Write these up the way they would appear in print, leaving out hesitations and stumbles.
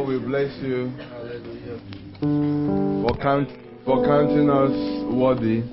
Lord, we bless you for counting us worthy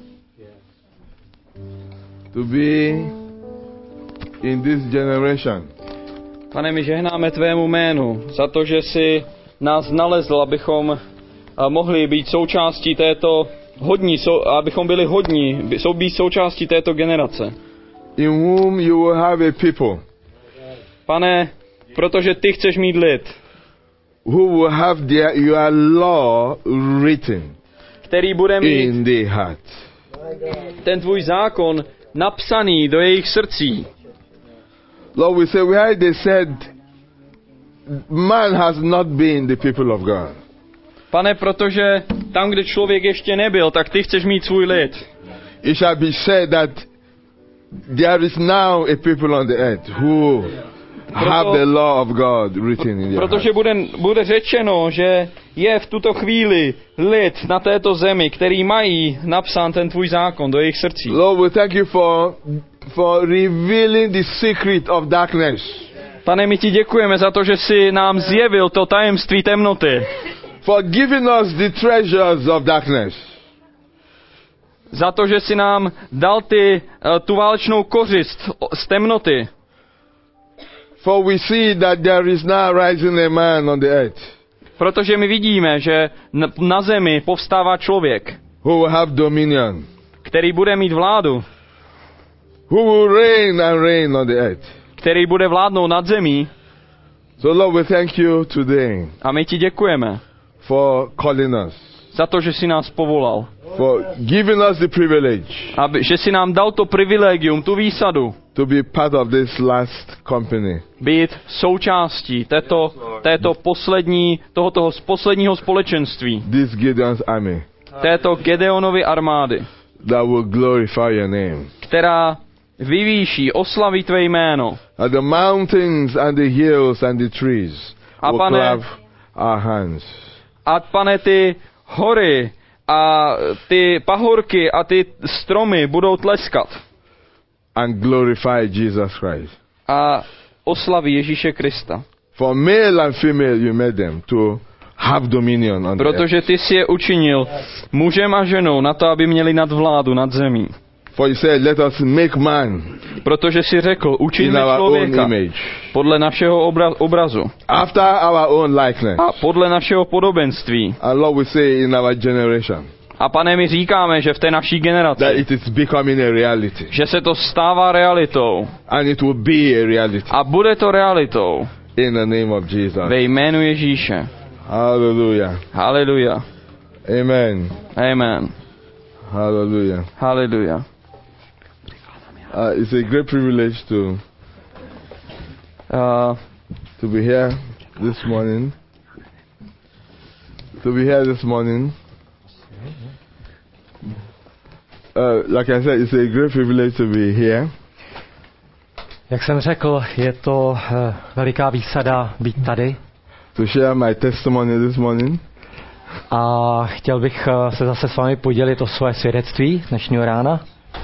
to be in this generation. Pane, my žehnáme tvému jménu za to, že jsi nás nalezl, abychom mohli být součástí této abychom byli hodní, být součástí této generace. In whom you will have a people. Pane, protože ty chceš mít lid, who will have your law written který bude mít in the heart. Ten tvůj zákon napsaný do jejich srdcí. Lord, we say, where they said man has not been the people of God. Pane, protože tam, kde člověk ještě nebyl, tak ty chceš mít svůj lid. It shall be said that there is now a people on the earth who have the law of God written in their protože bude řečeno, že je v tuto chvíli lid na této zemi, který mají napsán ten tvůj zákon do jejich srdcí. Lord, we thank you for revealing the secret of darkness. Pane, my ti děkujeme za to, že jsi nám zjevil to tajemství temnoty. For giving us the treasures of darkness. Za to, že jsi nám dal tu válečnou kořist z temnoty. For we see that there is now rising a man on the earth. Protože my vidíme, že na zemi povstává člověk, who will have dominion, který bude mít vládu, who will reign on the earth, který bude vládnout nad zemí. So Lord, we thank you today. A my ti děkujeme for calling us. Za to, že jsi nás povolal. For giving us the privilege. Že jsi nám dal to privilegium, tu výsadu. To be part of this last company. Být součástí tohoto posledního společenství. This Gideon's army. Této Gedeonovy armády. That will glorify your name. Která vyvýší, oslaví tvé jméno. And the mountains and the hills and the trees will clap our hands. A Pane, ty hory a ty pahorky a ty stromy budou tleskat. And glorify Jesus Christ. A oslaví Ježíše Krista. For male and female you made them to have dominion on the earth. Protože ty jsi je učinil mužem a ženou na to, aby měli nadvládu nad zemí. For you said, let us make man. Protože jsi řekl, učiníme člověka podle našeho obrazu. After our own likeness. A podle našeho podobenství. And Lord, we say in our generation. A Pane, my říkáme, že v té naší generaci, that it is becoming a reality. Že se to stává realitou. And it will be a reality. A bude to realitou. In the name of Jesus. Ve jménu Ježíše. Hallelujah. Hallelujah. Amen. Amen. Hallelujah. Hallelujah. It's a great privilege to be here this morning. Like I said, it's a great privilege to be here. Jak jsem řekl, je to veliká výsada být tady. To share my testimony this morning. A chtěl bych se zase s vámi podělit o své svědectví dnešního rána.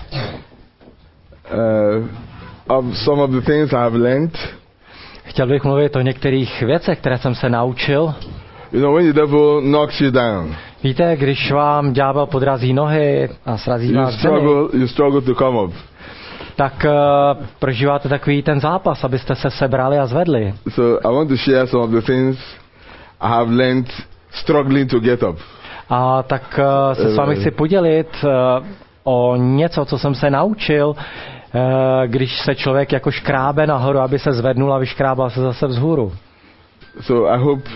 Of some of the things I've learned. Chtěl bych mluvit o některých věcech, které jsem se naučil. You know, when the devil knocks you down. Víte, když vám ďábel podrazí nohy a srazí vás zemi, you struggle to come up. Tak prožíváte takový ten zápas, abyste se sebrali a zvedli. So I want to share some of the things I have learned struggling to get up. A tak se s vámi chci podělit o něco, co jsem se naučil, když se člověk jako škrábe nahoru, aby se zvednul a vyškrábal se zase vzhůru. So I hope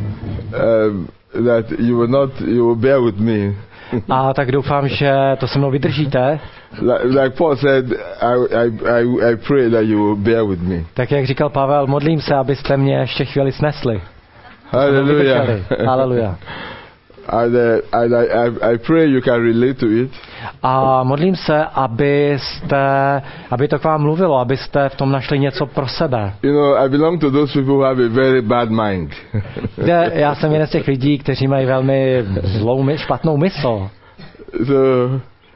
that you will bear with me. A tak doufám, že to se mnou vydržíte. Like Paul said, I pray that you will bear with me. Tak jak říkal Pavel, modlím se, abyste mě ještě chvíli snesli. Hallelujah. Hallelujah. I pray you can relate to it. A modlím se, aby to k vám mluvilo, abyste v tom našli něco pro sebe. You know, I belong to those people who have a very bad mind. Já jsem jeden z těch lidí, kteří mají velmi špatnou mysl. So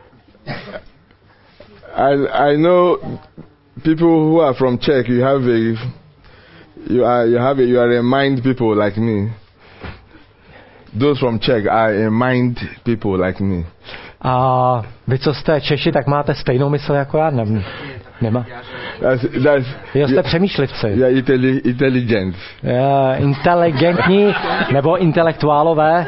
I know people who are from Czech. You are a mind people like me. those from Czech are mind people like me. A vy, co jste Češi, tak máte stejnou mysl jako já? Nemá. Jo, jste přemýšlivci. Yeah, intelligent. Inteligentní nebo intelektuálové.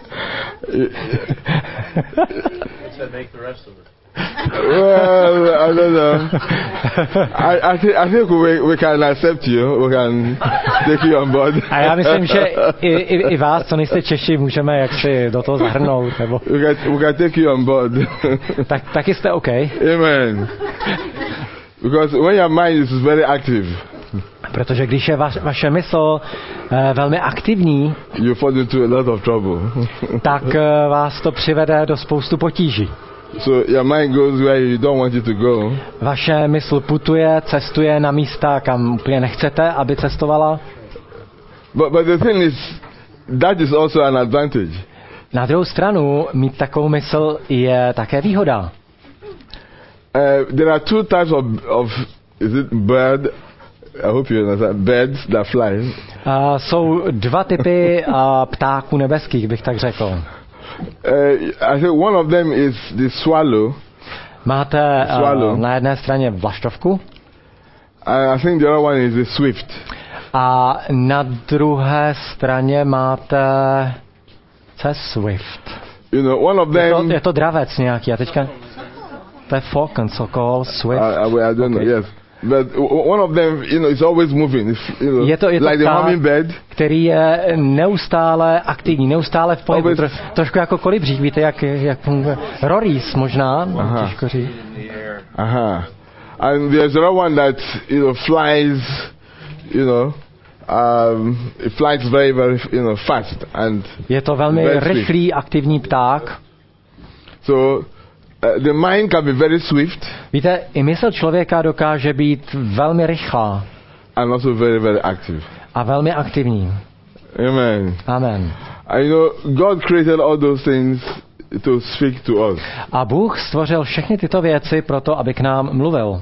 Well, I don't know. I think we can accept you. We can take you on board. A já myslím, že i vás, co nejste Češi, můžeme jaksi do toho zahrnout. Nebo... We can take you on board. Taky jste OK. Amen. Because when your mind is very active, protože když je vaše mysl velmi aktivní, you fall into a lot of trouble. tak vás to přivede do spoustu potíží. So your mind goes where you don't want it to go. Vaše mysl putuje, cestuje na místa, kam úplně nechcete, aby cestovala. But the thing is, that is also an advantage. Na druhou stranu, mít takovou mysl je také výhoda. There are two types of is it bird? I hope you understand. Birds that fly. Jsou dva typy ptáků nebeských, bych tak řekl. I think one of them is the swallow. Máte na jedné straně vlaštovku. I think the other one is the swift. A na druhé straně máte swift. You know, one of them. Je to dravec nějaký. A teďka to je falcon, so swift. I don't know. Yes. But one of them, you know, is always moving. Je to like the hummingbird, který je neustále aktivní, neustále v pohybu. Trošku jako kolibřík, víte, jak funguje. Rorís možná, těžko říct. Aha. And there's another one that, you know, flies, you know, it flies very, very, you know, fast and. Je to velmi rychlý, aktivní pták. So the mind can be very swift. Víte, i mysl člověka dokáže být velmi rychlá. And also very, very active. A velmi aktivní. Amen. Amen. And you know, God created all those things to speak to us. A Bůh stvořil všechny tyto věci proto, aby k nám mluvil.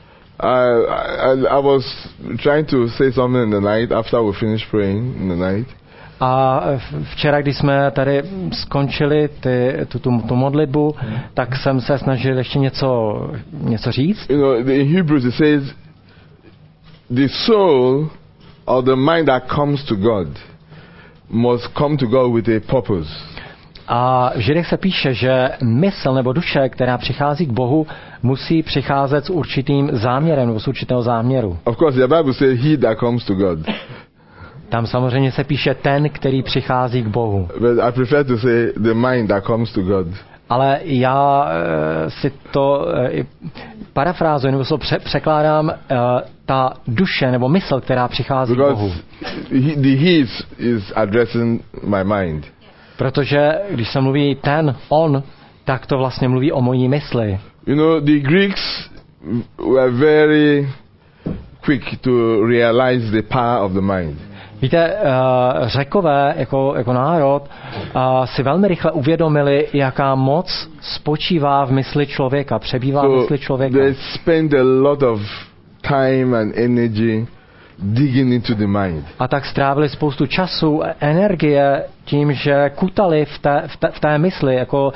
I was trying to say something in the night after we finished praying in the night. A včera, když jsme tady skončili tu modlitbu, tak jsem se snažil ještě něco říct. You know, in Hebrews it says, the soul or the mind that comes to God must come to God with a purpose. A v Židech se píše, že mysl nebo duše, která přichází k Bohu, musí přicházet s určitým záměrem nebo s určitého záměru. Of course, the Bible says he that comes to God. Tam samozřejmě se píše ten, který přichází k Bohu. But I prefer to say the mind that comes to God. Ale já si to parafrázuji, nebo překládám ta duše nebo mysl, která přichází k Bohu. The he is addressing my mind. Protože když se mluví ten, on, tak to vlastně mluví o mojí mysli. You know, the Greeks were very quick to realize the power of the mind. Víte, Řekové jako národ si velmi rychle uvědomili, jaká moc spočívá v mysli člověka, přebývá v mysli člověka. They spend a lot of time and energy digging into the mind. A tak strávili spoustu času, energie tím, že kutali v té mysli, jako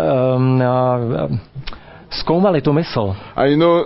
zkoumali tu mysl. And you know,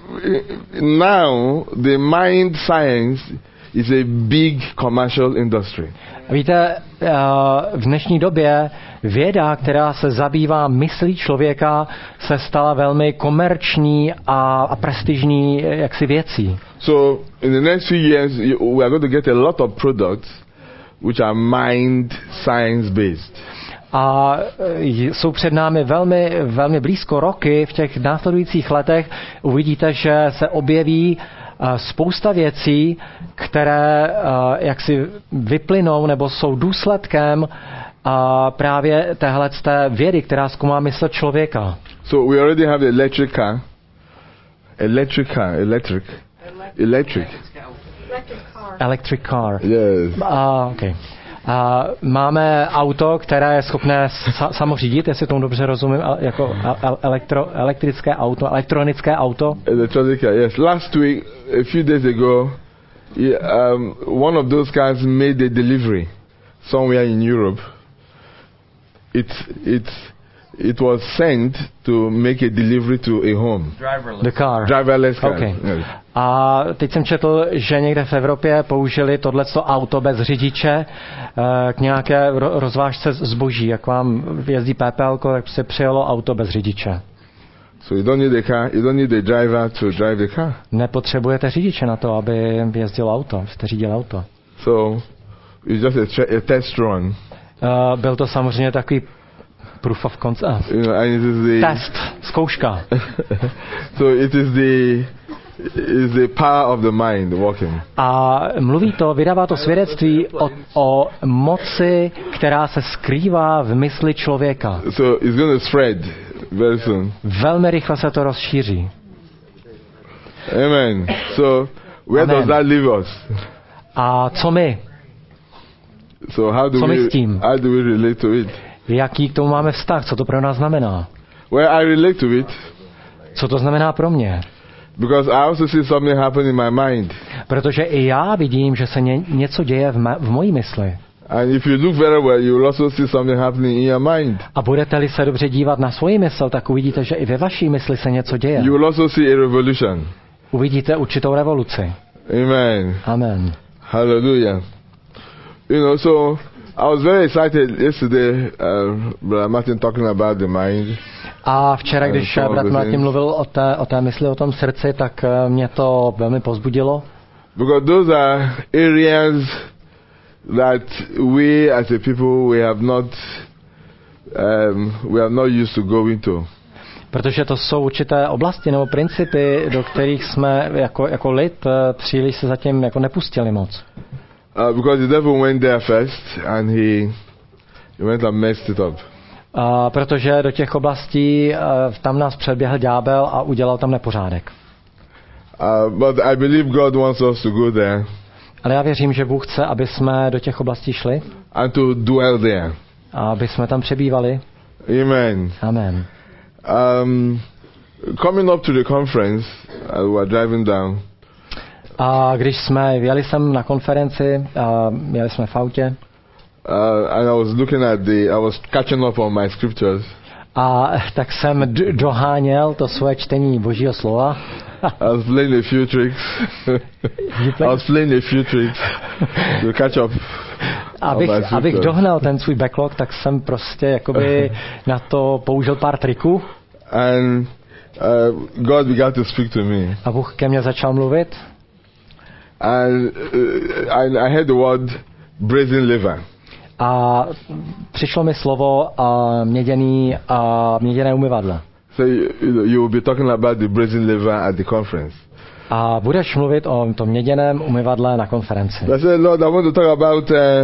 now the mind science is a big commercial industry. Víte, v dnešní době věda, která se zabývá myslí člověka, se stala velmi komerční a prestižní jaksi věcí. So in the next few years we are going to get a lot of products which are mind science based. A jsou před námi velmi, velmi blízko roky, v těch následujících letech uvidíte, že se objeví spousta věcí, které jaksi vyplynou nebo jsou důsledkem právě téhleté vědy, která zkoumá mysl člověka. So we already have electric car. Electric car. Yes. Okay. Máme auto, které je schopné samořídit, jestli tomu dobře rozumím, jako elektrické auto, elektronické auto. Electronic car, yes. Last week, a few days ago, one of those cars made a delivery somewhere in Europe. it was sent to make a delivery to a home. The car. Driverless car. Okay. Yes. A teď jsem četl, že někde v Evropě použili tohleto auto bez řidiče k nějaké rozvážce zboží. Jak vám jezdí PPLko, tak se přijelo auto bez řidiče. So you don't need a car, you don't need a driver to drive the car. Nepotřebujete řidiče na to, aby jezdil auto, jste řídil auto. So it's just a test run. Byl to samozřejmě takový proof of concept. You know, and it is the Test, zkouška. So it is the power of the mind working. A vydává to svědectví o moci, která se skrývá v mysli člověka. So it's going to spread very soon. Velmi rychle se to rozšíří. Amen. So where Amen. does that leave us? A co my? So how do we relate to it? Jaký k tomu máme vztah? Co to pro nás znamená? Well, I relate to it. Co to znamená pro mě? Because I also see something happen in my mind. Protože i já vidím, že se něco děje v mojí mysli. And if you look very well, you will also see something happening in your mind. A budete-li se dobře dívat na svoji mysl, tak uvidíte, že i ve vaší mysli se něco děje. You will also see a revolution. Uvidíte určitou revoluci. Amen. Amen. Hallelujah. You know, so I was very excited yesterday, Brother Martin talking about the mind. A včera, když brat Martin mluvil o té mysli, o tom srdci, tak mě to velmi povzbudilo. Because those are areas that we as a people we have not used to go into. Protože to jsou určité oblasti nebo principy, do kterých jsme jako lid příliš se zatím jako nepustili moc. Because the devil went there first and he went and messed it up. Protože do těch oblastí tam nás předběhl ďábel a udělal tam nepořádek. But I believe God wants us to go there. Ale já věřím, že Bůh chce, aby jsme do těch oblastí šli. And to dwell there. A aby jsme tam přebývali. Amen. Amen. Coming up to the conference, we were driving down. A když jsme jeli sem na konferenci, jeli jsme v autě. And I was catching up on my scriptures. A tak jsem doháněl to svoje čtení Božího slova. I was playing a few tricks. To catch up. Abych dohnal ten svůj backlog, tak jsem prostě jakoby na to použil pár triků. And God began to speak to me. A Bůh ke mně začal mluvit. And I heard the word brazen liver. A přišlo mi slovo měděné umyvadlo. So you will be talking about the brazen liver at the conference. A budeš mluvit o tom měděném umyvadle na konferenci. I said, Lord, I want to talk about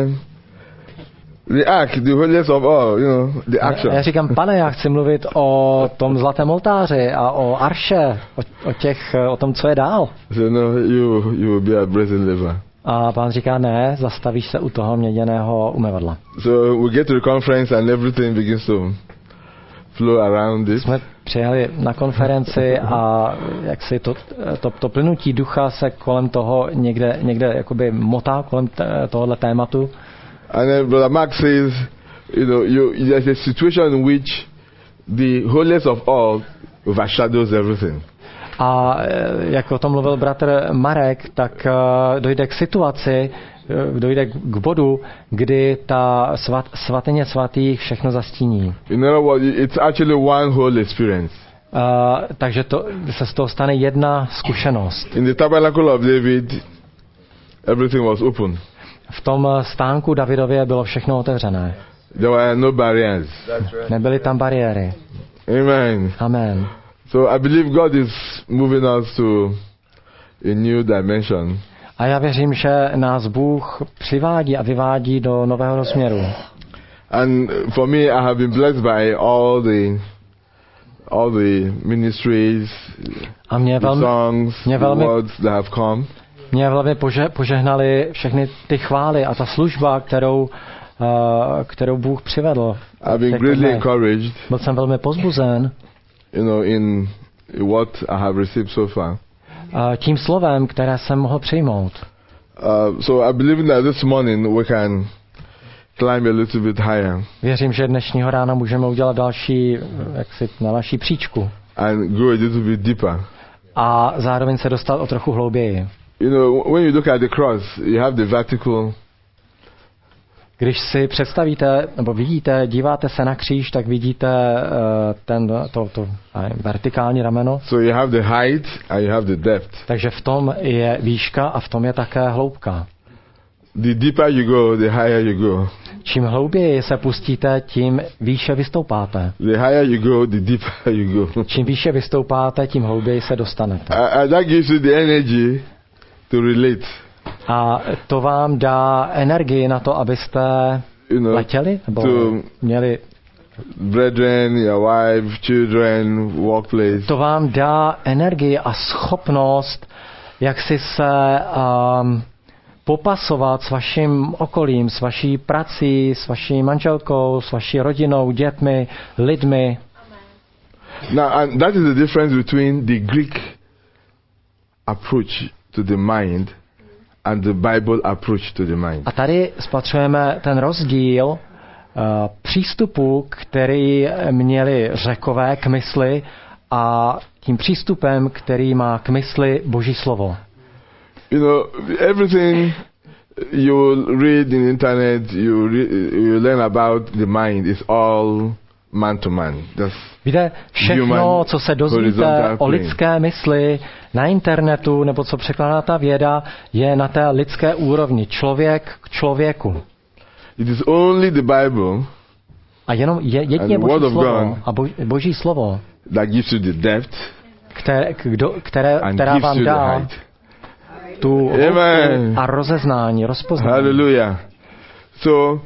the ark, the holiest of all, the action. Já říkám, Pane, já chci mluvit o tom zlatém oltáři a o arše, o tom, co je dál. So no, you will be a brazen liver. A Pán říká, ne, zastavíš se u toho měděného umyvadla. So we get to the conference and everything begins to flow around it. Jsme přijeli na konferenci a jak si to plynutí ducha se kolem toho někde jakoby motá kolem tohohle tématu. And then Brother Mark says, there's a situation in which the holiest of all overshadows everything. A jak o tom mluvil bratr Marek, tak dojde k situaci, dojde k bodu, kdy ta svatyně svatých všechno zastíní. In other words, it's actually one whole experience. Takže se z toho stane jedna zkušenost. In the tabernacle of David, everything was open. V tom stánku Davidově bylo všechno otevřené. There were no barriers. Nebyly tam bariéry. Amen. Amen. So I believe God is moving us to a new dimension. A já věřím, že nás Bůh přivádí a vyvádí do nového rozměru. And for me, I have been blessed by all the ministries, a the songs, the words that have come. Mě velmi požehnali všechny ty chvály a ta služba, kterou Bůh přivedl. I've been greatly encouraged. Byl jsem velmi pozbuzen. In what I have received so far. Tím slovem, které jsem mohl přijmout. So I believe that this morning we can climb a little bit higher Věřím, že dnešního rána můžeme udělat další, na další příčku and go a little bit deeper. a zároveň se dostat o trochu hlouběji. You know, when you look at the cross, you have the vertical. Když si představíte, nebo vidíte, díváte se na kříž, tak vidíte to vertikální rameno. So you have the height and you have the depth. Takže v tom je výška a v tom je také hloubka. The deeper you go, the higher you go. Čím hlouběji se pustíte, tím výše vystoupáte. The higher you go, the deeper you go. Čím výše vystoupáte, tím hlouběji se dostanete. And that gives you the energy to relate. A to vám dá energii na to, abyste letěli, nebo měli brethren, your wife, children, workplace. To vám dá energii a schopnost, jak si se popasovat s vaším okolím, s vaší prací, s vaší manželkou, s vaší rodinou, dětmi, lidmi. Now, and that is the difference between the Greek approach to the mind and the Bible approach to the mind. A tady spatřujeme ten rozdíl přístupu, který měli Řekové k mysli, a tím přístupem, který má k mysli Boží slovo. You know, everything you read in internet, you learn about the mind is all man to man. Víte, všechno, co se dozvíte o lidské mysli na internetu, nebo co překládá ta věda, je na té lidské úrovni. Člověk k člověku. It is only the Bible a jenom jedině Boží slovo a Boží slovo, that gives you the depth, která vám dá tu hloubku a rozeznání, rozpoznání. Hallelujah. So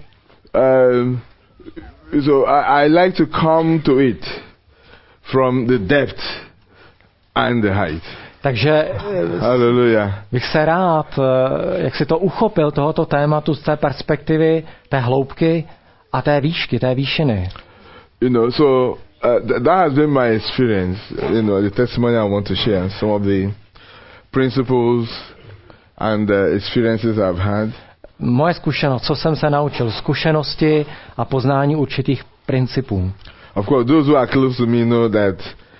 I like to come to it from the depth and the height. Takže Hallelujah. Bych se rád, jak si to uchopil, tohoto tématu z té perspektivy, té hloubky a té výšky, té výšiny. You know, so that has been my experience, you know, the testimony I want to share, some of the principles and experiences I've had. Moje zkušenost, co jsem se naučil, zkušenosti a poznání určitých principů. Of course, those who are close to me know that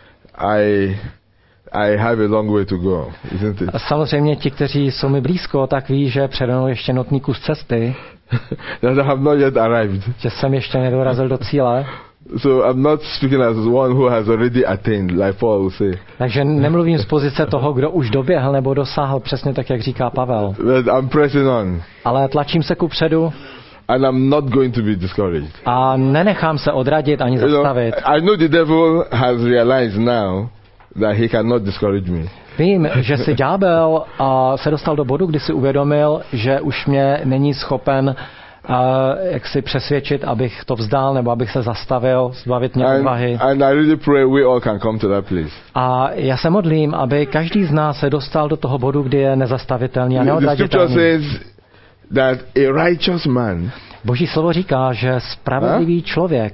I have a long way to go, isn't it? A samozřejmě ti, kteří jsou mi blízko, tak ví, že přede mnou ještě notný kus cesty. That I have not yet arrived. Že jsem ještě nedorazil do cíle. So I'm not speaking as one who has already attained, like Paul will say. Takže nemluvím z pozice toho, kdo už doběhl nebo dosáhl, přesně tak, jak říká Pavel. But I'm pressing on. Ale tlačím se kupředu. And I'm not going to be discouraged. A nenechám se odradit ani zastavit. I know the devil has realized now that he cannot discourage me. Vím, že si ďábel se dostal do bodu, kdy si uvědomil, že už mě není schopen jak si přesvědčit, abych to vzdal, nebo abych se zastavil, zbavit mě odvahy. And I really pray we all can come to that place. A já se modlím, aby každý z nás se dostal do toho bodu, kdy je nezastavitelný a neodraditelný. The scripture says that a righteous man Boží slovo říká, že spravedlivý člověk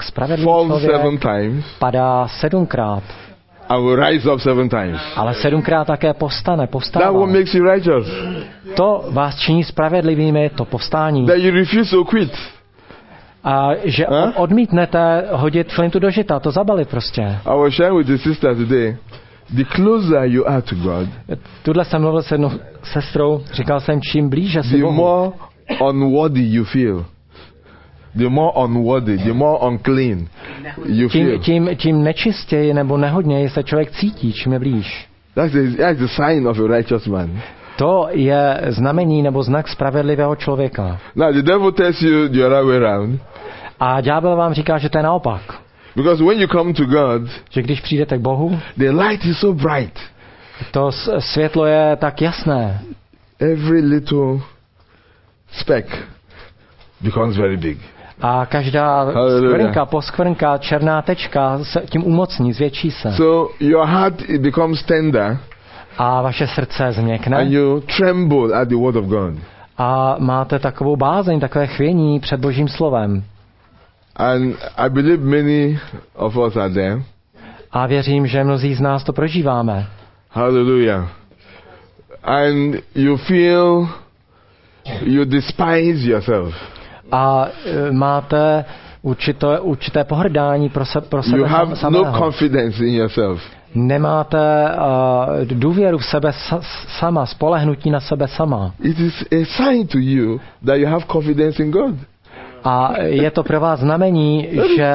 padá 7krát. And will rise up 7 times. Ale 7krát také povstává. That what makes you righteous. To vás činí spravedlivými, to povstání. That you refuse to quit. A že odmítnete hodit flintu do žita, to zabalit prostě. I was sharing with the sister today. The closer you are to God, tudle jsem mluvil s jednou sestrou, říkal jsem, čím blíže si Bohu, the more unworthy you feel. The more unworthy, the more unclean you feel. Tím nečistěji nebo nehodněji se člověk cítí, čím je blíž. That's the sign of a righteous man. To je znamení nebo znak spravedlivého člověka. Now the devil tells you the other way around. A ďábel vám říká, že to je naopak. Because when you come to God, že když přijdete k Bohu, the light is so bright. To světlo je tak jasné. Every little speck becomes very big. A každá skvrnka, poskvrnka, černá tečka se tím umocní, zvětší se. So your heart it becomes tender. A vaše srdce změkne. And you tremble at the word of God. A máte takovou bázeň, takové chvění před Božím slovem. And I believe many of us are there. A věřím, že mnozí z nás to prožíváme. Hallelujah. And you feel you despise yourself. a máte určité pohrdání pro sebe You have samého. no confidence in yourself. Nemáte důvěru v sebe sama, spolehnutí na sebe sama. It is a sign to you that you have confidence in God. A je to pro vás znamení,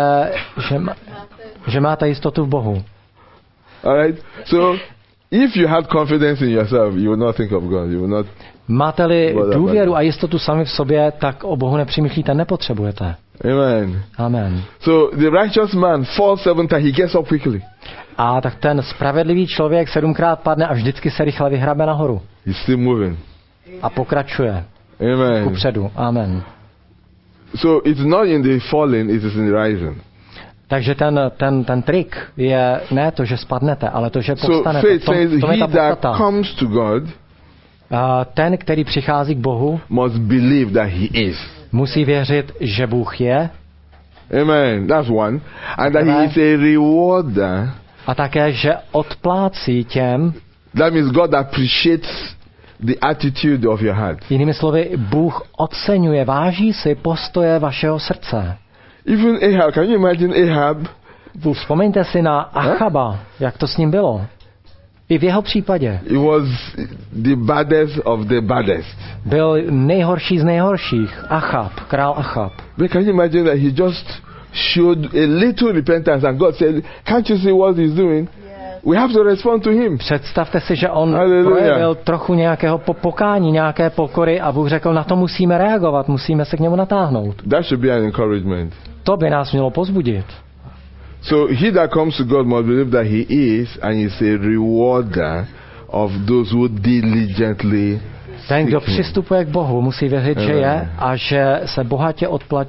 že máte jistotu v Bohu. All right? So, if you had confidence in yourself, you would not think of God. You would not. Máte-li důvěru a jistotu sami v sobě, tak o Bohu nepřemýšlíte, nepotřebujete. Amen. Amen. So, the righteous man falls 7 times, he gets up quickly. A tak ten spravedlivý člověk 7krát padne a vždycky se rychle vyhrabe nahoru. He's still moving. A pokračuje. Amen. Kupředu. Amen. So, it's not in the falling, it is in the rising. Takže ten trik je ne to, že spadnete, ale to, že So, povstanete. faith says, To je he ta that podstata. comes to God Ten, který přichází k Bohu, must believe that he is. musí věřit, že Bůh je, Amen. That's one. And that he is a rewarder. a také, že odplácí těm. That means God appreciates the attitude of your heart. Jinými slovy, Bůh oceňuje, váží si postoje vašeho srdce. Even Ahab, can you imagine Ahab? Vzpomeňte si na Achaba, jak to s ním bylo. I v jeho případě. He was the baddest of the baddest. Byl nejhorší z nejhorších. Achab, král Achab. But can you imagine that he just showed a little repentance and God said, can't you see what he's doing? We have to respond to him. Představte si, že on Hallelujah. projevil trochu nějakého pokání, nějaké pokory a Bůh řekl, na to musíme reagovat, musíme se k němu natáhnout. That should be an encouragement. To by nás mělo pozbudit. So he that comes to God must believe that he is and is a rewarder of those who diligently Ten, kdo seek him. přistupuje k Bohu, musí věřit, že je a že se bohatě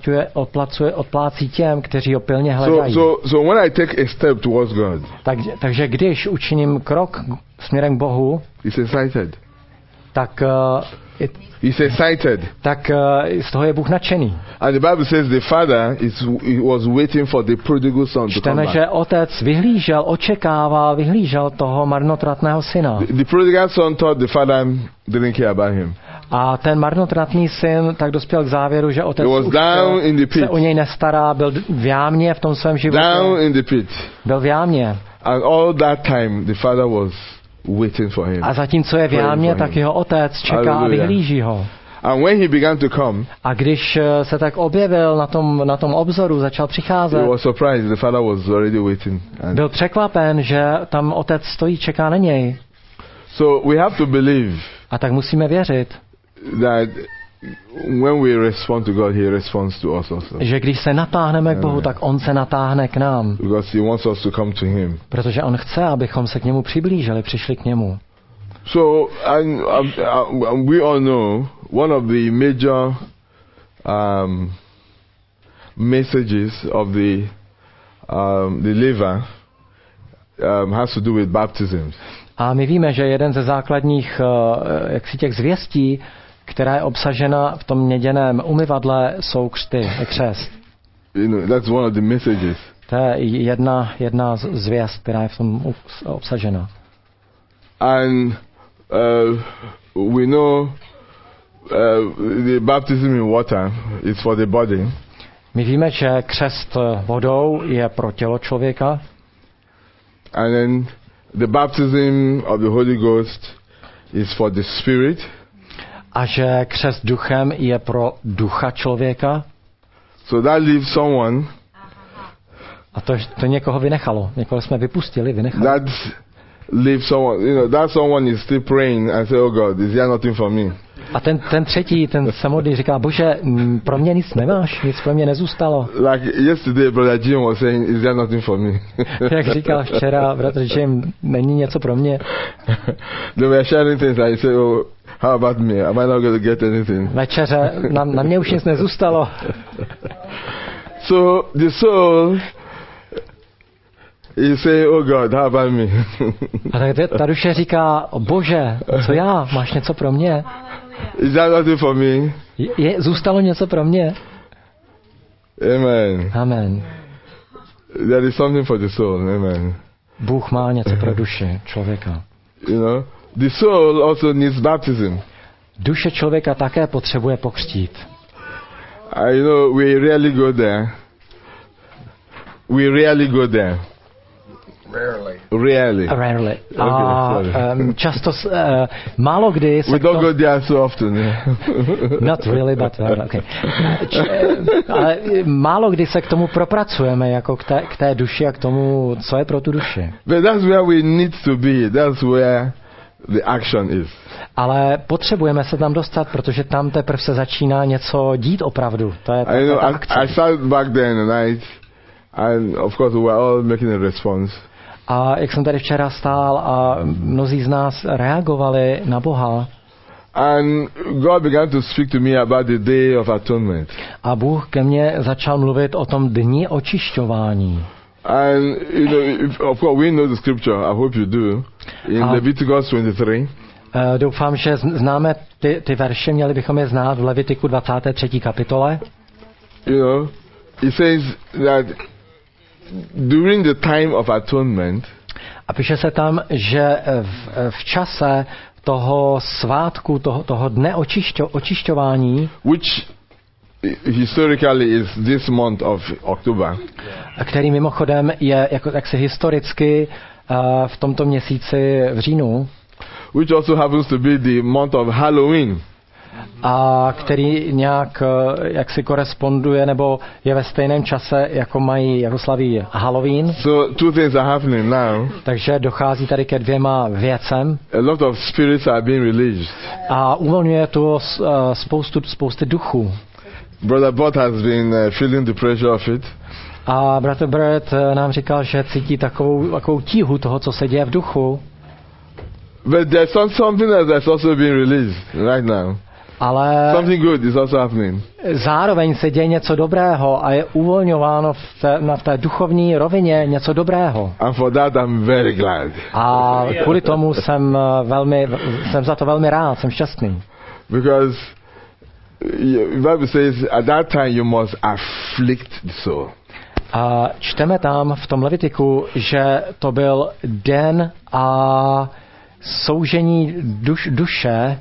odplácí těm, kteří ho pilně hledají. So when I take a step towards God, Takže když učiním krok směrem k Bohu, he's excited. tak He's excited. z toho je Bůh nadšený. And the Bible says the father was waiting for the prodigal son to come Čteme, back. že otec vyhlížel toho marnotratného syna. The prodigal son thought the father didn't care about him. A ten marnotratný syn tak dospěl k závěru, že otec He was už down in the pit. se o něj nestará, byl v jámě v tom svém Down životě. in the pit. Byl v jámě. And all that time the father was waiting for him. A zatímco je v jámě, tak jeho otec čeká a vyhlíží ho. And when he began to come, A když se tak objevil na tom obzoru, začal přicházet, he was surprised the father was already waiting. And byl překvapen, že tam otec stojí, čeká na něj. so we have to believe A tak musíme věřit, that when we respond to God, he responds to us also. že když se natáhneme k Bohu, tak on se natáhne k nám. Because he wants us to come to him. Protože on chce, abychom se k němu přiblížili, přišli k němu. So we all know one of the major messages of the believer has to do with baptism. A my víme, že jeden ze základních těch zvěstí, která je obsažena v tom měděném umyvadle, jsou křty, křest. You know, that's one of the messages. To je jedna zvěst, která je v tom obsažena. And we know the baptism in water is for the body. My víme, že křest vodou je pro tělo člověka. And then the baptism of the Holy Ghost is for the spirit. A že křest duchem je pro ducha člověka. So that leaves someone. A to někoho vynechalo. Někoho jsme vynechali. That leaves someone, you know, that someone is still praying and say, oh God, is there nothing for me? A ten třetí, ten samotný říká, Bože, pro mě nic nemáš, nic pro mě nezůstalo. Like yesterday, brother Jim was saying, is there nothing for me? Jak říkal včera, bratr Jim, není něco pro mě. They were sharing things and he said, oh, how about me? Am I not going to get anything? Večeře, na mě už nic nezůstalo. So the soul is saying, oh God, how about me? A tak ta duše říká, Bože, co já, máš něco pro mě? Is that nothing for me? Zůstalo něco pro mě? Amen. Amen. There is something for the soul. Amen. Bůh má něco pro duši člověka. You know, the soul also needs baptism. Duše člověka také potřebuje pokřtít. You know, we rarely go there. We rarely go there. Rarely. Rarely. Okay, sorry. Často, málo kdy se We don't go there so often. Yeah. Not really, but okay. Ale málo kdy se k tomu propracujeme, jako k té duši a k tomu, co je pro tu duši. But that's where we need to be. That's where the action is. Ale potřebujeme se tam dostat, protože tam teprve se začíná něco dít opravdu. To je ta akce. I sat back there in the night, and of course we were all making a response. A jak jsem tady včera stál a mnozí z nás reagovali na Boha. And God began to speak to me about the Day of Atonement. A Bůh ke mně začal mluvit o tom dni očišťování. And you know, of course, we know the scripture. I hope you do. In Leviticus 23. Doufám, že známe ty verše, měli bychom je znát v Levitiku 23. kapitole. You know, it says that during the time of atonement, a píše se tam, že v čase toho svátku, toho dne očišťování, which historically is this month of October, který mimochodem je jaksi historicky v tomto měsíci v říjnu, which also happens to be the month of Halloween, a který nějak jaksi koresponduje nebo je ve stejném čase, jako slaví Halloween. So two things are happening now. Takže dochází tady ke dvěma věcem. A lot of spirits are being released. A uvolňuje to spousty duchů. Brother Bott has been feeling the pressure of it. A bratr Brett nám říkal, že cítí takovou tíhu toho, co se děje v duchu. But there's something that's also being released right now. Ale something good is also happening. Zároveň se děje něco dobrého a je uvolňováno v té duchovní rovině něco dobrého. And for that I'm very glad. A kvůli tomu jsem za to velmi rád, jsem šťastný. Because the Bible says at that time you must afflict the soul. A čteme tam v tom Levitiku, že to byl den a soužení duše.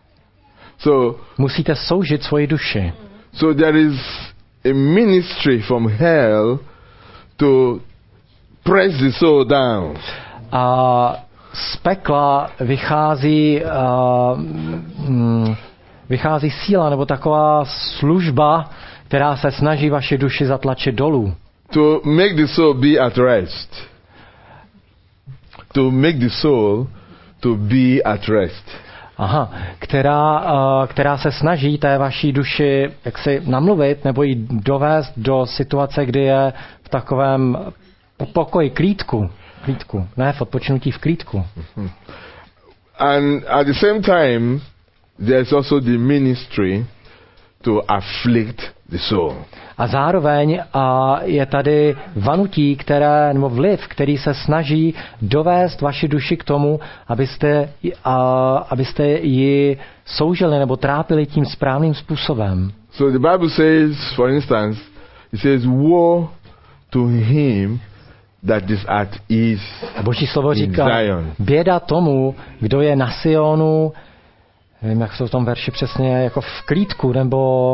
So musíte soužit svoji duši. So there is a ministry from hell to press the soul down. A z pekla vychází síla nebo taková služba, která se snaží vaši duši zatlačit dolů. To make the soul be at rest. To make the soul to be at rest. Aha, která se snaží té vaší duši jaksi namluvit nebo ji dovést do situace, kdy je v takovém pokoji, klídku, ne v odpočinutí, v klídku. And at the same time, there's also the ministry to afflict the soul. A zároveň je tady vanutí, nebo vliv, který se snaží dovést vaši duši k tomu, abyste ji soužili nebo trápili tím správným způsobem. So the Bible says, for instance, it says, woe to him that is at ease. Boží slovo říká, běda tomu, kdo je na Sionu, nevím, jak to v tom verši přesně, jako v klídku, nebo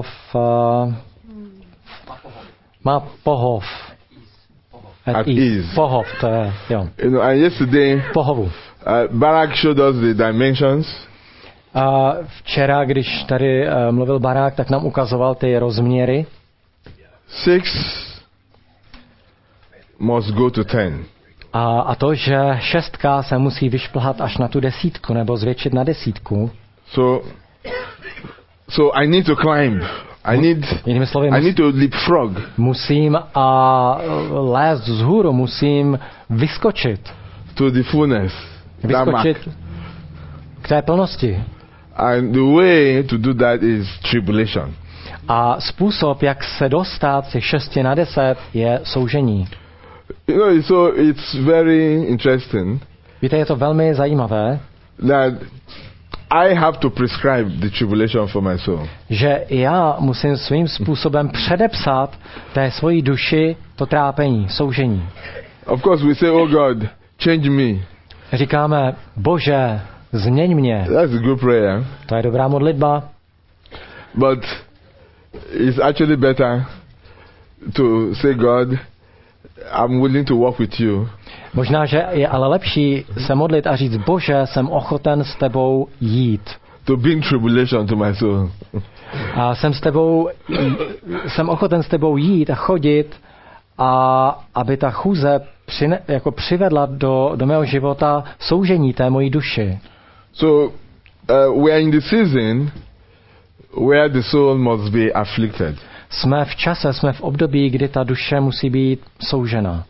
má pohov. At ease. Pohov, to je, jo. You know, and yesterday, pohovu. Barak showed us the dimensions. A včera, když tady mluvil Barák, tak nám ukazoval ty rozměry. 6 must go to 10. A to, že 6 se musí vyšplhat až na tu 10, nebo zvětšit na 10. So I need to climb. I need to leapfrog. Musím lézt vzhůru, musím vyskočit. To the fullness. Vyskočit k té plnosti. And the way to do that is tribulation. A způsob, jak se dostat z 6 na 10, je soužení. You know, so it's very interesting. Víte, je to velmi zajímavé. That I have to prescribe the tribulation for my soul. Že já musím svým způsobem předepsat té svojí duši to trápení, soužení. Of course we say, oh God, change me. Říkáme, Bože, změň mě. That's a good prayer. To je dobrá modlitba. But it's actually better to say, God, I'm willing to walk with you. Možná, že je ale lepší se modlit a říct, Bože, jsem ochoten s tebou jít. To bring tribulation to my soul. A jsem ochoten s tebou jít a chodit, a aby ta chůze přivedla do mého života soužení té mojí duši. So we are in the season where the soul must be afflicted. Jsme v čase, jsme v období, kdy ta duše musí být soužena.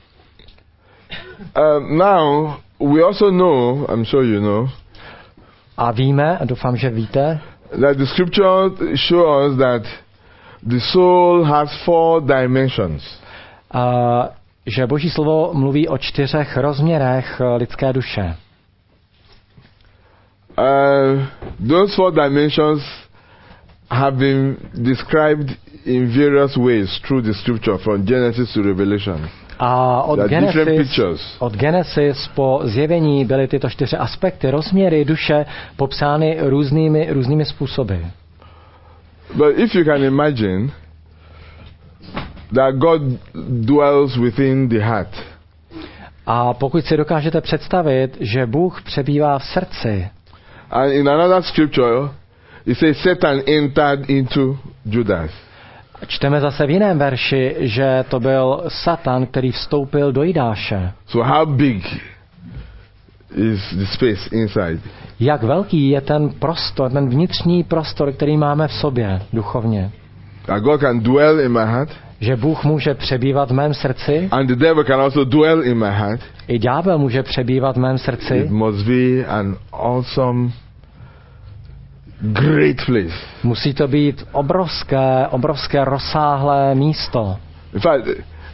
Now we also know, I'm sure you know, a víme, a doufám, že víte, that the scripture shows us that the soul has 4 dimensions. Že Boží slovo mluví o 4 rozměrech lidské duše. Those 4 dimensions have been described in various ways through the scripture from Genesis to Revelation. A od Genesis po zjevení byly tyto 4 aspekty, rozměry duše popsány různými způsoby. But if you can imagine that God dwells within the heart. A pokud si dokážete představit, že Bůh přebývá v srdci. And in another scripture, it says Satan entered into Judas. Čteme zase v jiném verši, že to byl Satan, který vstoupil do Jidáše. So how big is the space inside? Jak velký je ten prostor, ten vnitřní prostor, který máme v sobě duchovně? That God can dwell in my heart. Že Bůh může přebývat v mém srdci. And the devil can also dwell in my heart. I ďábel může přebývat v mém srdci. It must be an awesome, great place. Musí to být obrovské rozsáhlé místo. In fact,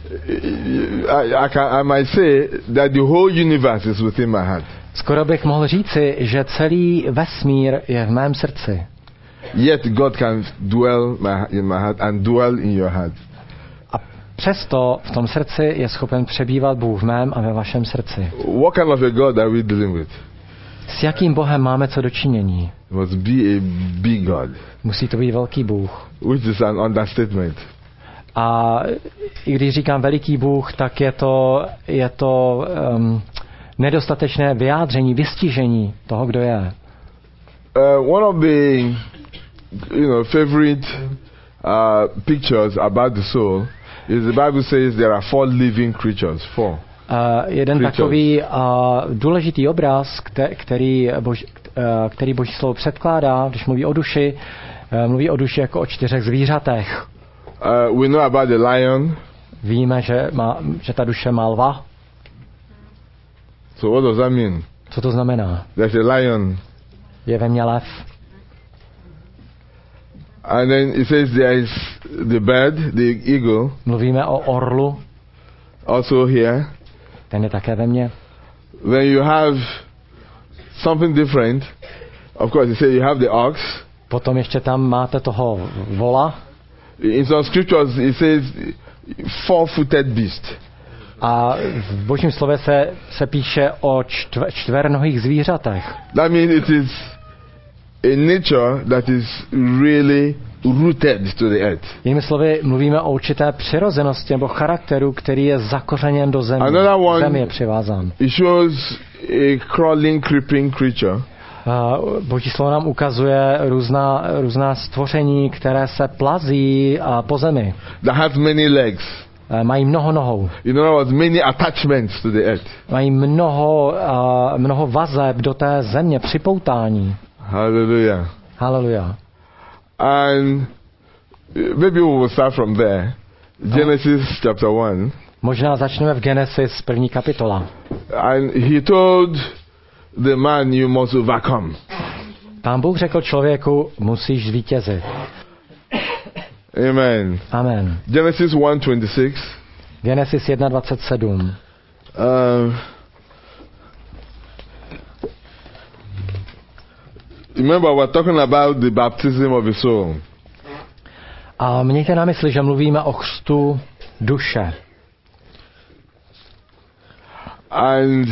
I might say that the whole universe is within my heart. Skoro bych mohl říci, že celý vesmír je v mém srdci. Yet God can dwell in my heart and dwell in your heart. A přesto v tom srdci je schopen přebývat Bůh v mém a ve vašem srdci. What kind of a God are we dealing with? S jakým Bohem máme co dočinění? It must be a big God. Musí to být velký Bůh. Which is an understatement. A i když říkám veliký Bůh, tak je to nedostatečné vyjádření, vystižení toho, kdo je. One of the favorite pictures about the soul is the Bible says there are 4 living creatures. 4. Jeden creatures. Takový důležitý obraz, který Boží slovo předkládá, když mluví o duši jako o 4 zvířatech. We know about the lion. Víme, že ta duše má lva. So what does that mean? Co to znamená? There's a lion. Je ve mně lev. And then it says there is the bird, the eagle. Mluvíme o orlu. Also here. Ten je také ve mně. Then you have something different. Of course, you say you have the ox. Potom ještě tam máte toho vola. In some scriptures it says 4-footed beast. A v Božím slově se píše o čtvernohých zvířatech. That means it is a nature that is really rooted to the earth. Jinými slovy, mluvíme o určité přirozenosti nebo charakteru, který je zakořeněn do země. Zem je přivázán. It shows a crawling, creeping creature. Boží slovo nám ukazuje různá stvoření, které se plazí po zemi. That has many legs. Mají mnoho nohou. In other words, many attachments to the earth. Mají mnoho vazeb do té země, připoutání. Hallelujah. Hallelujah. And maybe we will start from there. Genesis chapter 1. Možná začneme v Genesis 1. kapitola. And he told the man, you must overcome. Pán Bůh řekl člověku, musíš zvítězit. Amen. Amen. Genesis 1:26. Genesis 1:27. Remember, we're talking about the baptism of the soul. A mějte na mysli, že mluvíme o křtu duše. And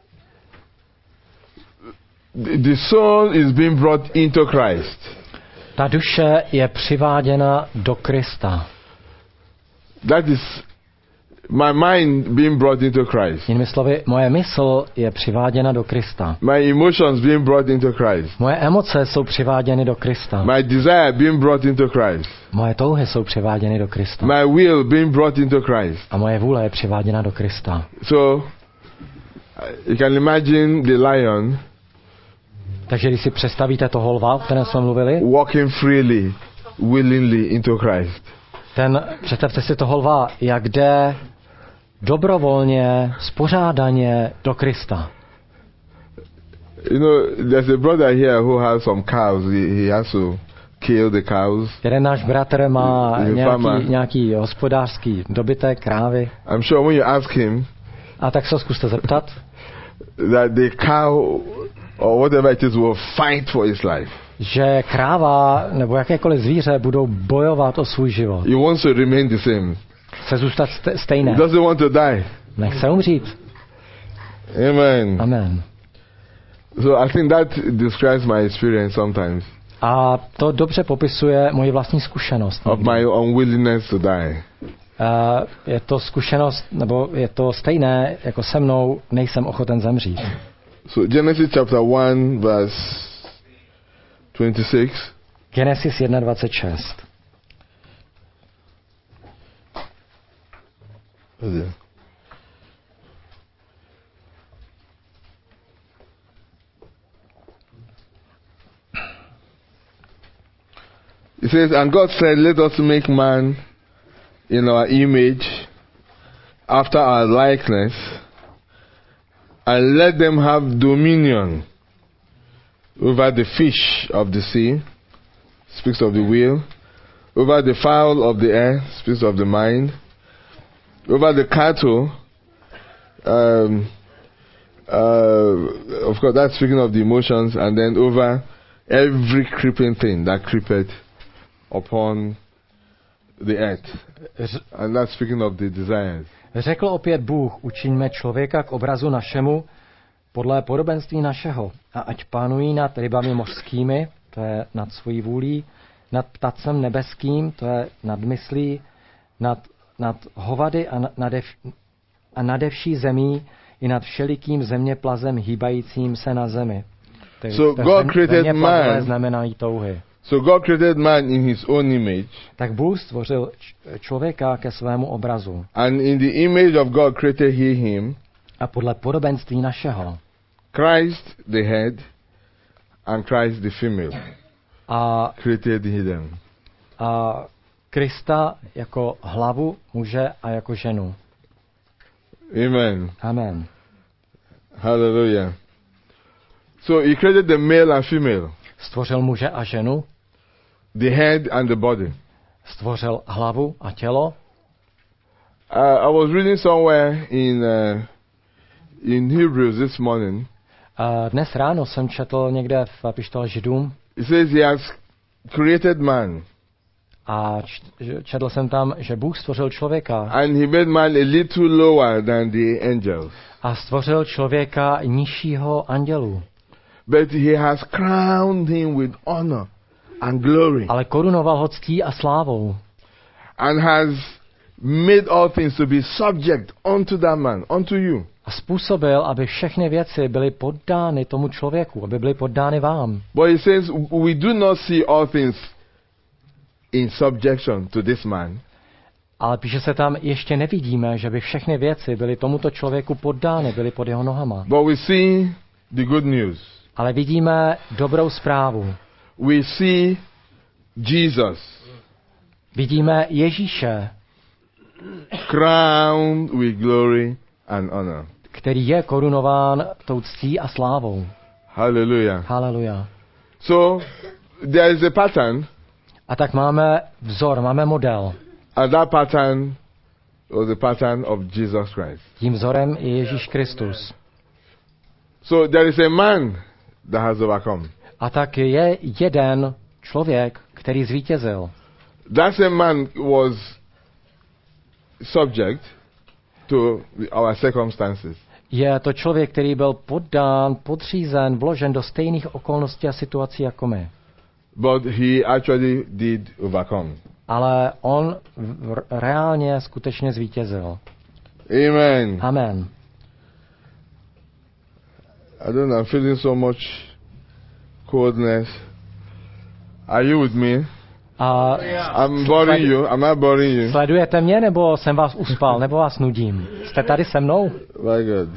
the soul is being brought into Christ. Ta duše je přiváděna do Krista. That is my mind being brought into Christ. Jinými slovy, moje mysl je přiváděna do Krista. My emotions being brought into Christ. Moje emoce jsou přiváděny do Krista. My desire being brought into Christ. Moje touhy jsou přiváděny do Krista. My will being brought into Christ. A moje vůle je přiváděna do Krista. So you can imagine the lion Takže když si představíte toho lva, o kterém jsme mluvili, walking freely, willingly into Christ. Představte si toho lva, jak jde dobrovolně, spořádaně do Krista. You know, there's a brother here who has some cows. He has to kill the cows. Jeden náš bratr má nějaký hospodářský dobytek, krávy. I'm sure when you ask him, a tak se zkuste zeptat, that the cow or whatever it is will fight for his life. Že kráva nebo jakékoliv zvíře budou bojovat o svůj život. He wants to remain the same. Chce zůstat stejné. He doesn't want to die. Nechce umřít. Amen. Amen. So I think that describes my experience sometimes. A to dobře popisuje moji vlastní zkušenost. Of my unwillingness to die. Je to zkušenost, nebo je to stejné, jako se mnou, nejsem ochoten zemřít. So Genesis chapter 1 verse 26. Genesis 1:26. It says, and God said, let us make man in our image, after our likeness, and let them have dominion over the fish of the sea, speaks of the will, over the fowl of the air, speaks of the mind, over the cattle, of course that's speaking of the emotions, and then over every creeping thing that creepeth upon the earth. And that's speaking of the desires. Řekl opět Bůh, učiňme člověka k obrazu našemu, podle podobenství našeho, a ať pánují nad rybami mořskými, to je nad svojí vůlí, nad ptacem nebeským, to je nad myslí, nad hovady a nade vší zemí, i nad všelikým zeměplazem hýbajícím se na zemi. So God created man. Znamenají touhy. So God created man in his own image. Tak Bůh stvořil člověka ke svému obrazu. And in the image of God created he him. A podle podobenství našeho. Christ the head and Christ the female. A created he them. A Krista jako hlavu muže a jako ženu. Amen. Amen. Hallelujah. So he created the male and female. Stvořil muže a ženu. The head and the body. Stvořil hlavu a tělo. I was reading somewhere in Hebrews this morning. Dnes ráno jsem četl někde v epištole Židům. It says he has created man. A četl jsem tam, že Bůh stvořil člověka. And he made man a little lower than the angels. A stvořil člověka nižšího andělů. But he has crowned him with honor and glory. Ale korunoval ho ctí a slávou. And has made all things to be subject unto that man, unto you. A způsobil, aby všechny věci byly poddány tomu člověku, aby byly poddány vám. But he says we do not see all things in subjection to this man. Ale píše se tam, ještě nevidíme, že by všechny věci byly tomuto člověku poddány, byly pod jeho nohama. But we see the good news. Ale vidíme dobrou zprávu. We see Jesus. Vidíme Ježíše. Crowned with glory and honor. Který je korunován tou ctí a slávou. Hallelujah. Hallelujah. So there is a pattern. A tak máme vzor, máme model. And that pattern was the pattern of Jesus Christ. Tím vzorem je Ježíš Kristus. So there is a man that has overcome. A tak je jeden člověk, který zvítězil. That same man was subject to our circumstances. Je to člověk, který byl poddán, podřízen, vložen do stejných okolností a situací jako my. but he actually did overcome. Ale on reálně skutečně zvítězil. Amen. Amen. I don't know, I'm feeling so much coldness. Are you with me? A I'm boring you. Am I boring you? sledujete mě, nebo jsem vás uspal, nebo vás nudím? Jste tady se mnou? My God.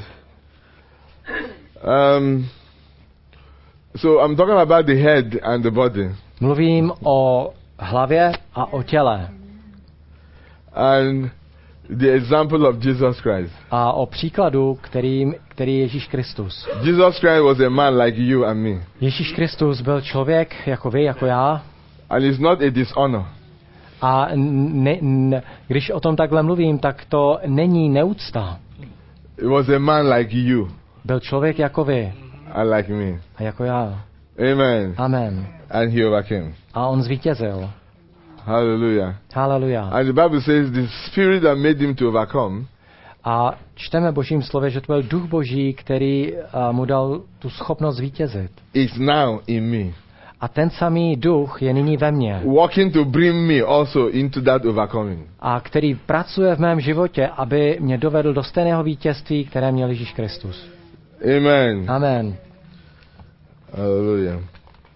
So I'm talking about the head and the body. Mluvím o hlavě a o těle. And the example of Jesus Christ. A o příkladu, který je Ježíš Kristus. Jesus Christ was a man like you and me. Ježíš Kristus byl člověk jako vy, jako já. And it's not a dishonor. A když o tom takhle mluvím, tak to není neúcta. It was a man like you Byl člověk jako vy and like me. a jako já. Amen. Amen. And he overcame. A on zvítězil. Hallelujah. Haleluja. And the Bible says the spirit that made him to overcome A čteme Božím slově, že to byl duch Boží, který mu dal tu schopnost zvítězit. is now in me. A ten samý duch je nyní ve mně. Working to bring me also into that overcoming. A který pracuje v mém životě, aby mě dovedl do stejného vítězství, které měl Ježíš Kristus. Amen. Amen. Hallelujah.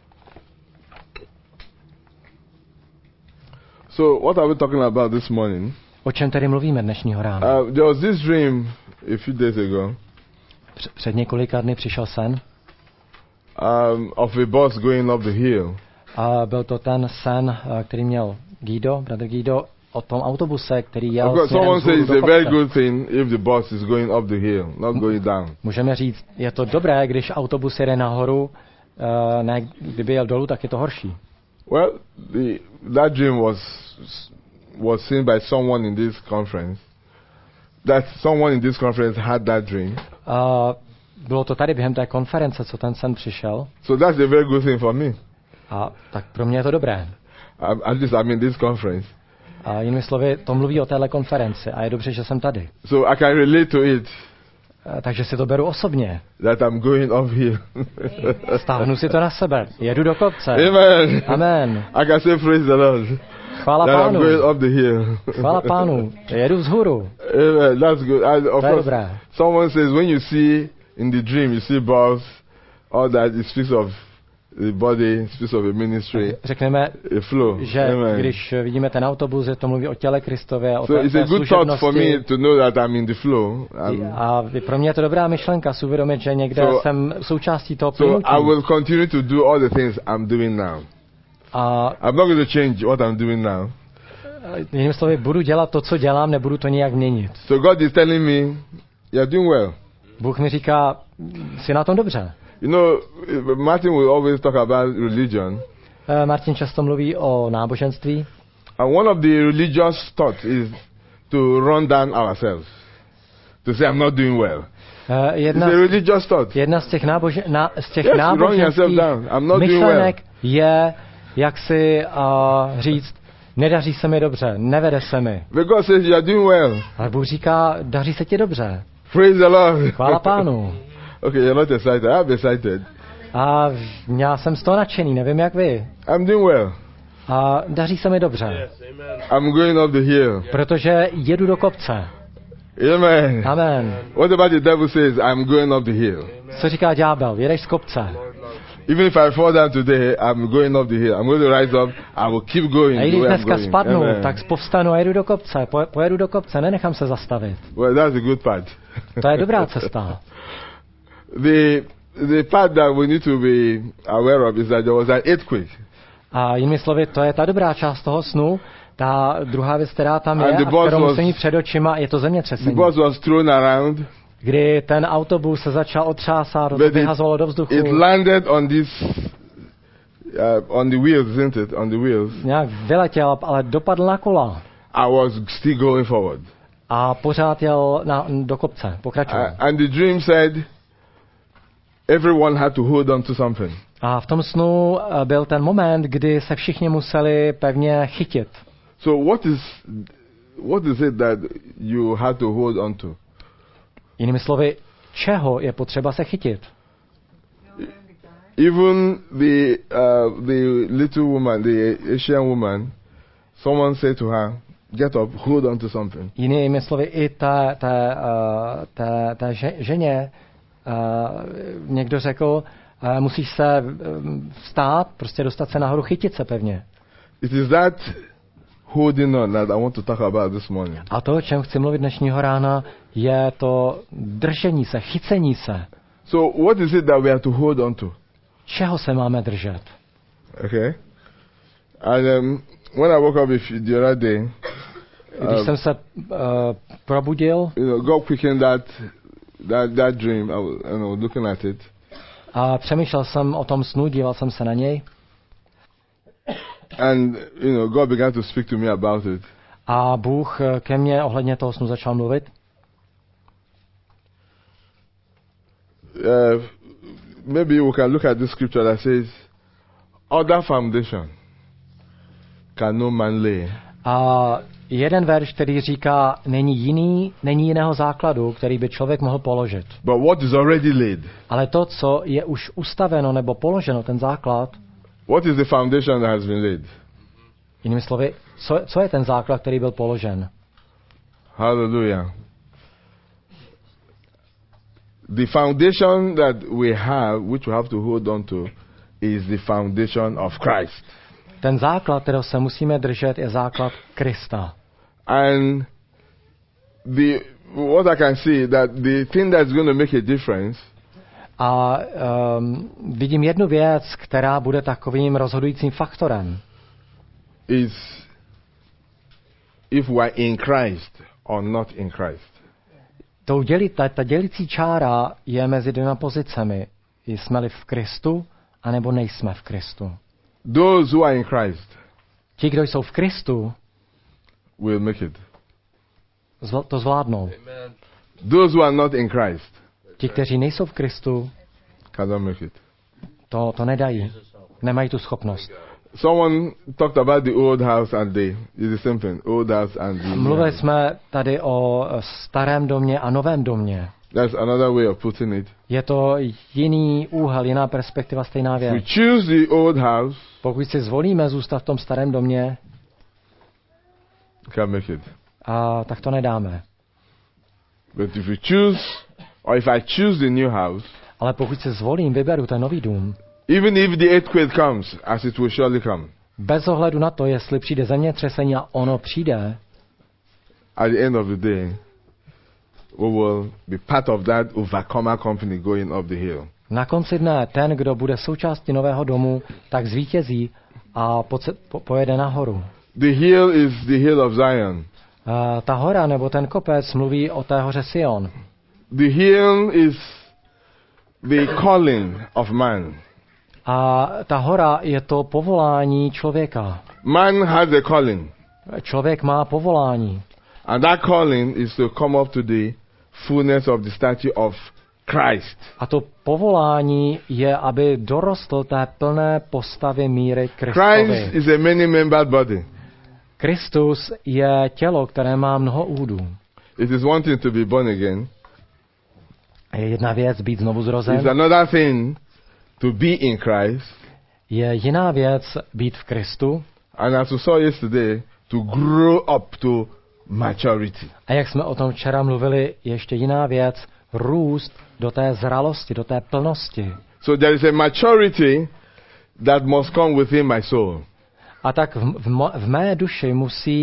So what are we talking about this morning? O čem tedy mluvíme dnešního rána? There was this dream a few days ago Před několika dny přišel sen. Of a bus going up the hill. A byl to ten sen, který měl bratr Guido, o tom autobuse, který jel Someone směrem says vzhůru it's do a very kopce. good thing if the bus is going up the hill, not going down. Můžeme říct, je to dobré, když autobus jede nahoru, ne, kdyby jel dolů, tak je to horší. Well, that dream was seen by someone in this conference. That someone in this conference had that dream. Bylo to tady během té konference, co ten sen přišel. So that's a very good thing for me. A tak pro mě je to dobré. At least I'm in this conference. A jinými slovy, to mluví o téhle konferenci a je dobře, že jsem tady. So I can relate to it. Takže si to beru osobně. That I'm going up here. Stáhnu si to na sebe. Jedu do kopce. Amen. Amen. I can say praise the Lord. Chvála That I'm Pánu. going up the hill. Chvála Pánu. Jedu vzhůru. Amen. That's good. And of To je course, dobré. someone says when you see in the dream, you see balls, all that, it speaks of the body, it speaks of a ministry, Řekneme, a flow. že Amen. když vidíme ten autobus, že to mluví o těle Kristově, o So it's a té good thought for me služebnosti. to know that I'm in the flow. A pro mě je to dobrá myšlenka si uvědomit, že někde jsem součástí toho So plynutí. I will continue to do all the things I'm doing now. A I'm not going to change what I'm doing now. jinými slovy, budu dělat to, co dělám, nebudu to nijak měnit. So God is telling me, you're doing well. Bůh mi říká, jsi na tom dobře. You know, Martin will always talk about religion. Martin často mluví o náboženství. And one of the religious thoughts is to run down ourselves. To say I'm not doing well. It's a religious thought. Jedna z těch, Yes, run yourself down. I'm not doing well. myšlenek je, jak si říct, nedaří se mi dobře, nevede se mi. But God says you are doing well. Ale Bůh říká, daří se ti dobře. Praise the Lord. Chvála Pánu. Okay, you're not excited. I'm excited. A já jsem z toho nadšený, nevím jak vy. I'm doing well. A daří se mi dobře. I'm going up the hill. Protože jedu do kopce. Amen. Amen. What about the devil says I'm going up the hill? Co říká ďábel? Jedeš z kopce. Even if I fall down today, I'm going up the hill. I'm going to rise up. I will keep going. A i the když way I'm dneska going. spadnu, Amen. tak povstanu a jedu do kopce. Pojedu do kopce, nenechám se zastavit. Well, that's the good part. To je dobrá cesta. The part that we need to be aware of is that there was an earthquake. A jinými slovy, to je ta dobrá část toho snu. Ta druhá věc, která tam je, And the a boss kterou was- musím mít před očima, je to The zemětřesení. bus was thrown around. Kdy ten autobus se začal otřásat, But it- vyhazovalo do vzduchu. It landed on this, on the wheels, isn't it? On the wheels. Nějak vyletěl, ale dopadl na kola. I was still going forward. A pořád jel do kopce, pokračoval. And the dream said everyone had to hold on to something. A v tom snu byl ten moment, kdy se všichni museli pevně chytit. So what is it that you had to hold on to? Jinými slovy, čeho je potřeba se chytit? Even the little woman, the Asian woman, someone said to her, "Get up, hold on to something." Jinými slovy, i té ženě někdo řekl, musíš se vstát, prostě dostat se nahoru, chytit se pevně. It is that holding on that I want to talk about this morning. A to, o čem chci mluvit dnešního rána, je to držení se, chycení se. So what is it that we have to hold on to? Čeho se máme držet? Okay. And when I woke up the other day, Když jsem se probudil, God quickened that dream. I was looking at it. A přemýšlel jsem o tom snu, díval jsem se na něj. And God began to speak to me about it. A Bůh ke mně ohledně toho snu začal mluvit. Maybe we can look at this scripture that says, "Other foundation can no man lay." A jeden verš, který říká, není jiného základu, který by člověk mohl položit. But what is already laid? Ale to, co je už ustaveno nebo položeno, ten základ, what is the foundation that has been laid? Jinými slovy, co je ten základ, který byl položen? Hallelujah. The foundation that we have, which we have to hold on to, is the foundation of Christ. Ten základ, kterého se musíme držet, je základ Krista. And what I can see that the thing that's going to make a difference. A vidím jednu věc, která bude takovým rozhodujícím faktorem. Is if we are in Christ or not in Christ. Ta dělicí čára je mezi dvěma pozicemi. Jsme-li v Kristu, anebo nejsme v Kristu. Those who are in Christ, ti, kdo jsou v Kristu, will make it. To zvládnou. Amen. Those who are not in Christ, ti, kteří nejsou v Kristu, cannot make it. To nedají. Nemají tu schopnost. Someone talked about the old house and it's the same thing. Old house and the Mluvili jsme tady o starém domě a novém domě. That's another way of putting it. Je to jiný úhel, jiná perspektiva, stejná věc. We choose the old house. Pokud si zvolíme zůstat v tom starém domě, can't make it. Tak to nedáme. But if we choose, or if I choose the new house, ale pokud si zvolím, vyberu ten nový dům, even if the earthquake comes, as it will surely come, bez ohledu na to, jestli přijde zemětřesení a ono přijde, at the end of the day, we will be part of that overcomer company going up the hill. Na konci dne ten, kdo bude součástí nového domu, tak zvítězí a pojede nahoru. The hill is the hill of Zion. Ta hora nebo ten kopec mluví o té hoře Sion. The hill is the calling of man. A ta hora je to povolání člověka. Man has a calling. Člověk má povolání. And that calling is to come up to the fullness of the stature of Christ. A to povolání je, aby dorostl té plné postavy míry Kristovi. Christ is a many-membered body. Kristus je tělo, které má mnoho údů. It is one thing to be born again. Je jedna věc být znovu zrozen. It's another thing to be in Christ. Je jiná věc být v Kristu. And as we saw yesterday, to grow up to maturity. A jak jsme o tom včera mluvili, ještě jiná věc, růst do té zralosti, do té plnosti. So there is a maturity that must come within my soul. A tak v mé duši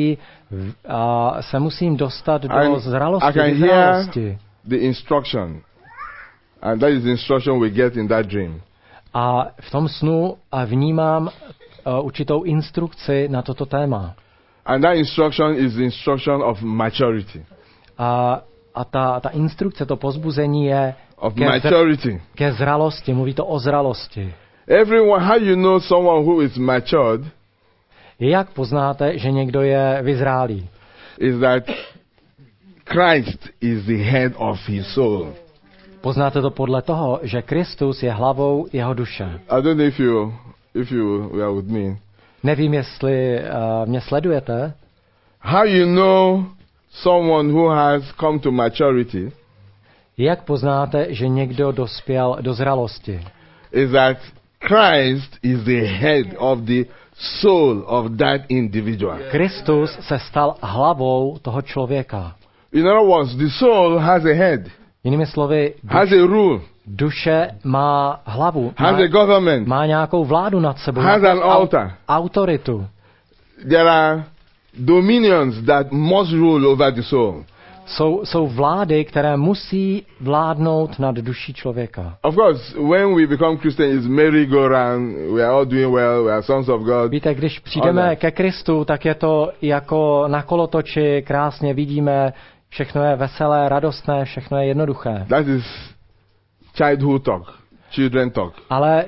se musím dostat do zralosti, vyzralosti. The instruction. And that is the instruction we get in that dream. A v tom snu vnímám určitou instrukci na toto téma. And that instruction is the instruction of maturity. A ta instrukce, to povzbuzení je ke zralosti. Mluví to o zralosti. Everyone, how you know someone who is matured? Jak poznáte, že někdo je vyzrálý? Is that Christ is the head of his soul. Poznáte to podle toho, že Kristus je hlavou jeho duše. I don't know if you are with me. Nevím, jestli mě sledujete. How you know someone who has come to maturity? Jak poznáte, že někdo dospěl do zralosti? Is that Christ is the head of the soul of that individual. Kristus se stal hlavou toho člověka. In other words, the soul has a head, Jinými slovy, has a rule, duše má hlavu, has a government, má nějakou vládu nad sebou, has nějakou an altar. autoritu. There are dominions that must rule over the soul. Jsou vlády, které musí vládnout nad duší člověka. Of course, when we become Christians, it's merry-go-round. We are all doing well. We are sons of God. Víte, když přijdeme ke Kristu, tak je to jako na kolotoči, krásně vidíme, všechno je veselé, radostné, všechno je jednoduché. That is childhood talk, children talk. Ale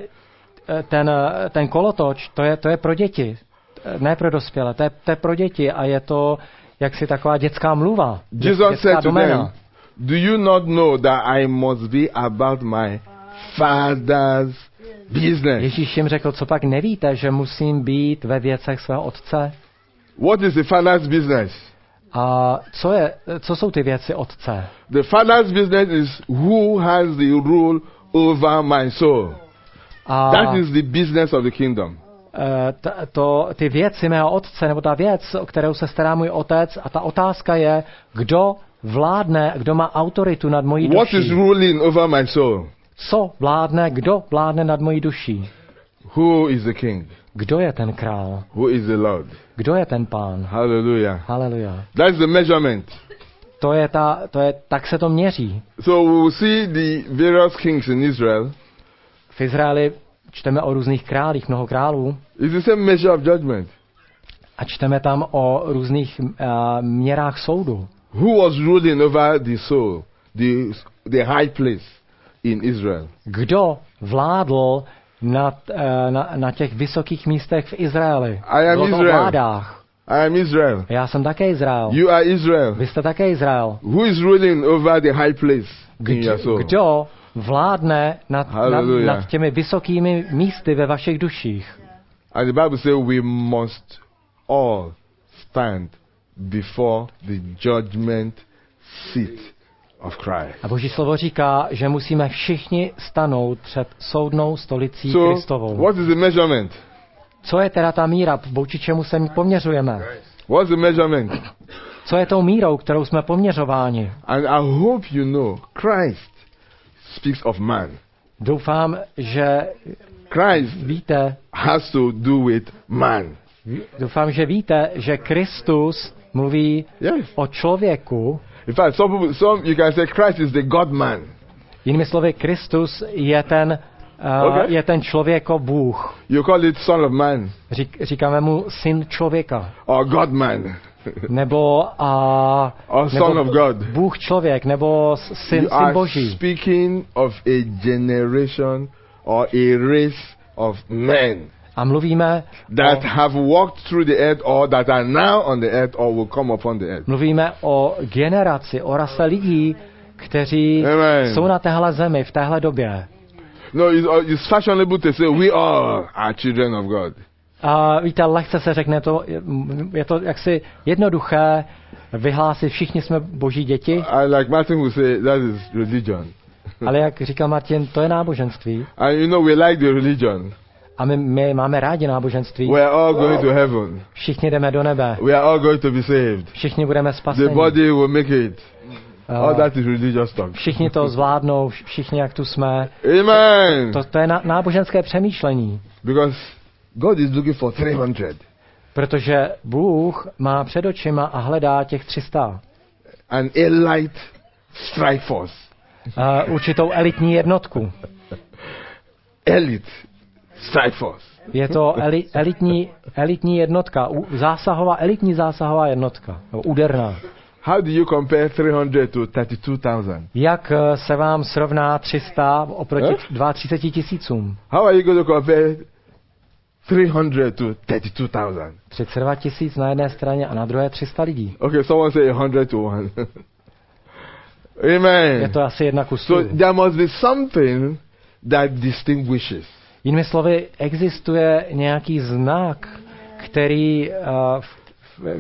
ten kolotoč, to je pro děti, ne pro dospělé, to je pro děti a je to jaksi taková dětská mluva. Jesus said to them, do you not know that I must be about my Father's business? Ježíš jim řekl, co pak nevíte, že musím být ve věcech svého otce? What is the Father's business? A co jsou ty věci otce? The Father's business is who has the rule over my soul. That is the business of the kingdom. Ty věci mého otce, nebo ta věc, o kterou se stará můj otec, a ta otázka je, kdo vládne, kdo má autoritu nad mojí duší. What is ruling over my soul? Co vládne, kdo vládne nad mojí duší? Who is the king? Kdo je ten král? Who is the Lord? Kdo je ten pán? Hallelujah. Hallelujah. That's the measurement. Tak se to měří. So we will see the various kings in Israel. V Izraeli čteme o různých králích, mnoho králů. It's the same measure of judgment. A čteme tam o různých měrách soudu. Who was ruling over the soul, the high place in Israel? Kdo vládl na těch vysokých místech v Izraeli? I am Israel. I am Israel. Já jsem také Izrael. You are Israel. Vy jste také Izrael. Who is ruling over the high place in your soul? Kdo vládne nad těmi vysokými místy ve vašich duších? And the Bible says we must all stand before the judgment seat of Christ. A Boží slovo říká, že musíme všichni stanout před soudnou stolicí Kristovou. What is the measurement? Co je teda ta míra, vůči čemu se poměřujeme? What's the measurement? Co je tou mírou, kterou jsme poměřováni? And I hope you know Christ speaks of man. Doufám, že Christ víte, has to do with man. Doufám, že víte, že Kristus mluví o člověku. In fact, some you can say Christ is the God man. Jinými slovy, Kristus je ten člověko Bůh. You call it son of man. Říkáme mu syn člověka. Or God man. Nebo son of God. Bůh člověk, nebo syn Boží. You are speaking of a generation or a race of men. A mluvíme that have walked through the earth or that are now on the earth or will come upon the earth. Mluvíme o generaci, o rase lidí, kteří jsou na téhle zemi v téhle době. No, it's fashionable to say we all are children of God. A víte, lehce se řekne to, je to jaksi jednoduché vyhlásit, všichni jsme Boží děti. Like Martin will say, that is religion. Ale jak říkal Martin, to je náboženství. And you know, we like the religion. A my máme rádi náboženství. We are all going to heaven. Všichni jdeme do nebe. We are all going to be saved. Všichni budeme spaseni. The body will make it. All that is religious talk. Všichni to zvládnou, všichni jak tu jsme. Amen. To je náboženské přemýšlení. Because God is looking for 300. Protože Bůh má před očima a hledá těch 300. An elite strike force. Určitou elitní jednotku. Elite strike force. Je to elitní jednotka, elitní zásahová jednotka, úderná. How do you compare 300 to 32,000? Jak se vám srovná 300 oproti 32 000? How are you going to compare 300 to 32,000? 32 000 na jedné straně a na druhé 300 lidí. Okay, someone say 100 to 1. Amen. Je to asi 1:100. So there must be something that distinguishes. Jinými slovy, existuje nějaký znak, který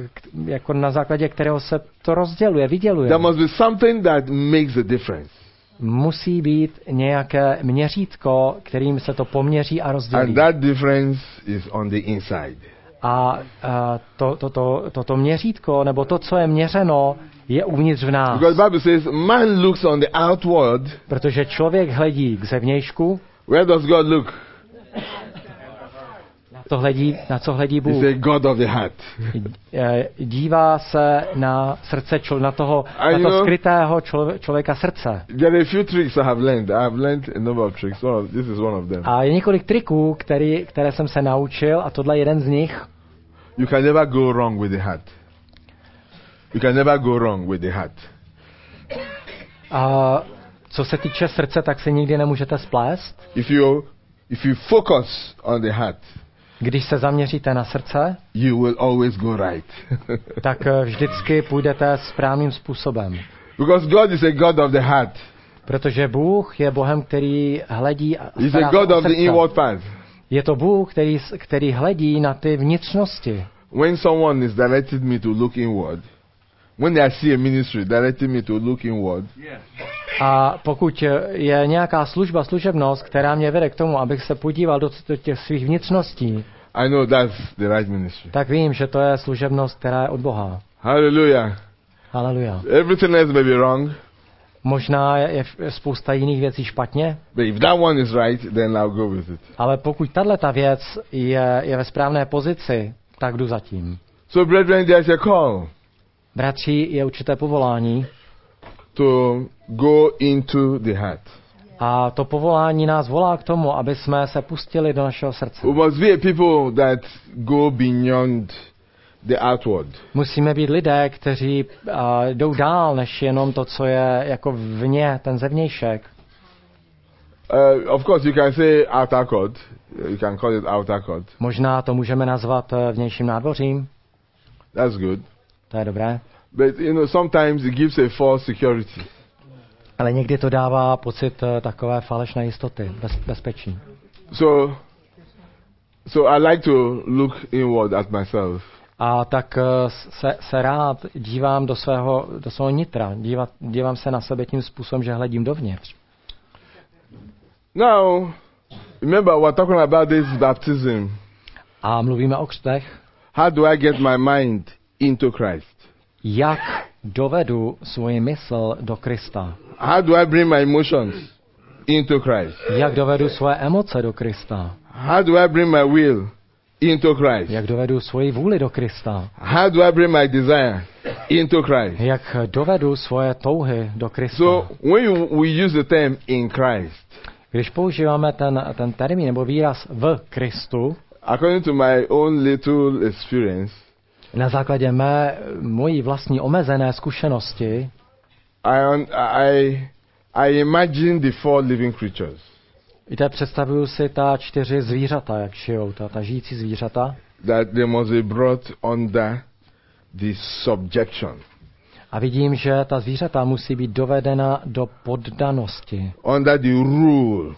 jako na základě kterého se to rozděluje, vyděluje. There must be something that makes a difference. musí být nějaké měřítko, kterým se to poměří a And rozdělí. that difference is on the inside. A toto měřítko, nebo to, co je měřeno, je uvnitř v nás. Because the Bible says man looks on the outward. Protože člověk hledí k zevnějšku. Where does God look? Na co hledí He's Bůh? a God of the heart. Dívá se na srdce, na to skrytého člověka srdce. There are a few tricks I have learned. I have learned a number of tricks. This is one of them. A je několik triků, které jsem se naučil, a tohle je jeden z nich. You can never go wrong with the heart. You can never go wrong with the heart. A co se týče srdce, tak se nikdy nemůžete splést. If you focus on the heart, když se zaměříte na srdce, you will always go right. tak vždycky půjdete správným způsobem. Because God is a God of the heart. Protože Bůh je Bohem, který hledí a He's a God of the inward part. Je to Bůh, který hledí na ty vnitřnosti. When someone is directed me to look inward, when I see a ministry directing me to look inward, a pokud je nějaká služebnost, která mě vede k tomu, abych se podíval do těch svých vnitřností, I know that's the right ministry. tak vím, že to je služebnost, která je od Boha. Hallelujah. Hallelujah. Everything else may be wrong. Možná je spousta jiných věcí špatně, But if that one is right, then I'll go with it. ale pokud tato věc je ve správné pozici, tak jdu za tím. So, brethren, there's a call Bratři, je určité povolání. To go into the heart. A to povolání nás volá k tomu, aby jsme se pustili do našeho srdce. We must be a people that go beyond the outward. Musíme být lidé, kteří jdou dál, než jenom to, co je jako vně, ten zevnějšek. Of course, you can say outer court. You can call it outer court. Možná to můžeme nazvat vnějším nádvořím. That's good. To je dobré. But, sometimes it gives a false security. Ale někdy to dává pocit takové falešné jistoty, bezpečí. So I like to look inward at myself. A tak se rád dívám do svého nitra. Dívám se na sebe tím způsobem, že hledím dovnitř. Now, remember we're talking about this baptism. A mluvíme o křtech. How do I get my mind into Christ? Jak dovedu svoji mysl do Krista? How do I bring my emotions into Christ? Jak dovedu svoje emoce do Krista? How do I bring my will into Christ? Jak dovedu svoji vůli do Krista? How do I bring my desire into Christ? Jak dovedu svoje touhy do Krista? So when we use the term in Christ, když používáme ten termín nebo výraz v Kristu, according to my own little experience, na základě mojí vlastní omezené zkušenosti, I imagine the 4 living creatures. Víte, představuju si ta 4 zvířata, jak žijou, ta žijící zvířata. That they must be brought under the subjection. A vidím, že ta zvířata musí být dovedena do poddanosti. Under the rule.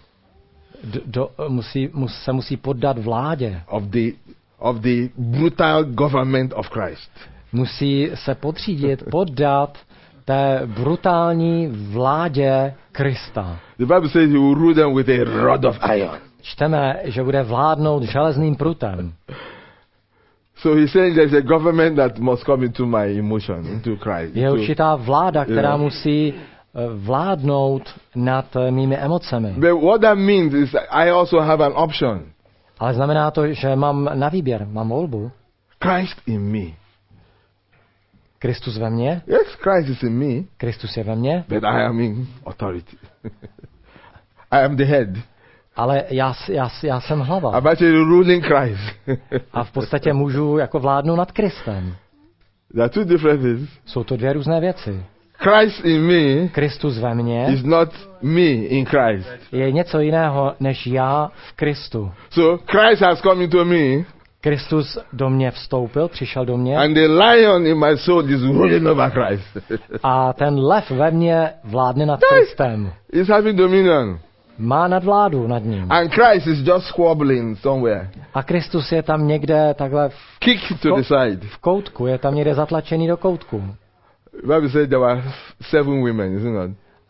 Se musí poddat vládě. Of the brutal government of Christ. Musí se poddat té brutální vládě Krista. The Bible says he will rule them with a rod of iron. Čteme, že bude vládnout železným prutem. So he's saying there's a government that must come into my emotion, into Christ. Je určitá vláda, která musí vládnout nad mými emocemi. But what that means is I also have an option. Ale znamená to, že mám na výběr, mám volbu. Christ in me. Kristus ve mně? Yes, Christ is in me. Kristus je ve mně. But I am in authority. I am the head. Ale já jsem hlava. I'm actually ruling Christ. A v podstatě můžu jako vládnout nad Kristem. There are 2 different things. Jsou to 2 různé věci. Christ in me. Kristus ve mně. Is not me in Christ. Je něco jiného než já v Kristu. So Christ has come into me. Kristus do mě vstoupil, přišel do mě. And the lion in my soul is ruling over Christ. A ten lev ve mně vládne nad Kristem. He's having dominion. Má nadvládu nad ním. And Christ is just squabbling somewhere. A Kristus je tam někde takhle v koutku, je tam někde zatlačený do koutku. The Bible said there were 7 women, isn't it?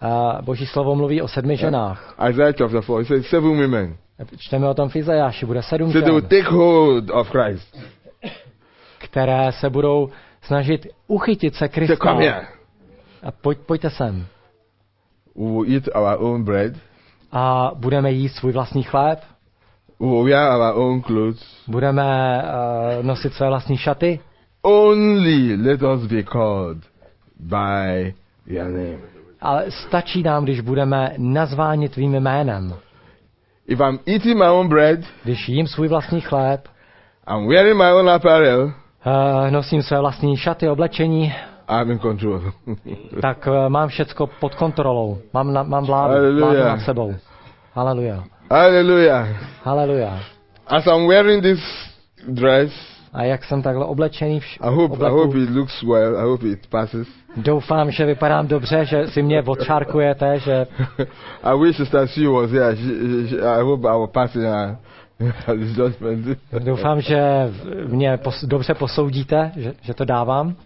Boží slovo mluví o 7 ženách. Isaiah chapter 4, it says 7 women. Čteme o tom v Izajáši, bude 7 So they will žen, take hold of Christ. které se budou snažit uchytit se Say, Krista. come here. A pojďte sem. We will eat our own bread. A budeme jíst svůj vlastní chléb, We will wear our own clothes. budeme nosit své vlastní šaty. Only let us be called by your name. Ale stačí nám, když budeme nazváni tvým jménem. If I'm eating my own bread, Když jím svůj vlastní chléb, I'm wearing my own apparel, nosím své vlastní šaty, oblečení, I'm in control. tak mám všecko pod kontrolou. Mám vládu Hallelujah. nad sebou. Haleluja. Hallelujah. Haleluja. As I'm wearing this dress, A jak jsem takhle oblečený v I hope it looks well. I hope it passes. doufám, že vypadám dobře, že si mě odšárkujete, že I wish Sister Sue was here. I hope I will pass her this judgment. doufám, že mě dobře posoudíte, že to dávám.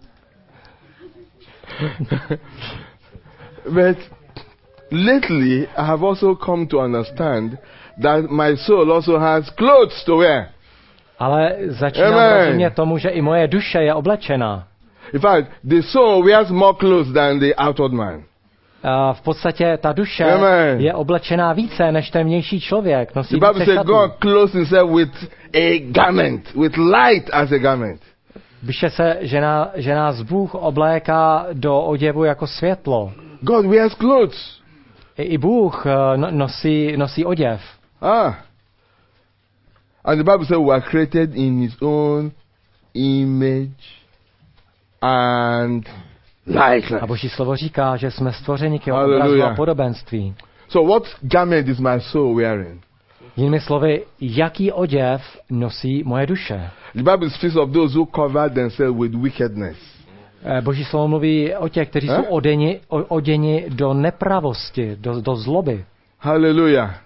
But lately, I have also come to understand that my soul also has clothes to wear. Ale začínám Amen. rozumět tomu, že i moje duše je oblečená. In fact, the soul wears more clothes than the outward man. A v podstatě ta duše Amen. je oblečená více než ten vnější člověk. Nosí The Bible více says šatů. God clothes himself with a garment, with light as a garment. Píše se, že nás Bůh obléká do oděvu jako světlo. God wears clothes. I Bůh nosí oděv. And the Bible says we are created in his own image and likeness. A Boží slovo říká, že jsme stvořeni k jeho Hallelujah. obrazu a podobenství. So what garment is my soul wearing? Jinými slovy, jaký oděv nosí moje duše? The Bible speaks of those who cover themselves with wickedness. Boží slovo mluví o těch, kteří jsou oděni do nepravosti, do zloby. Hallelujah.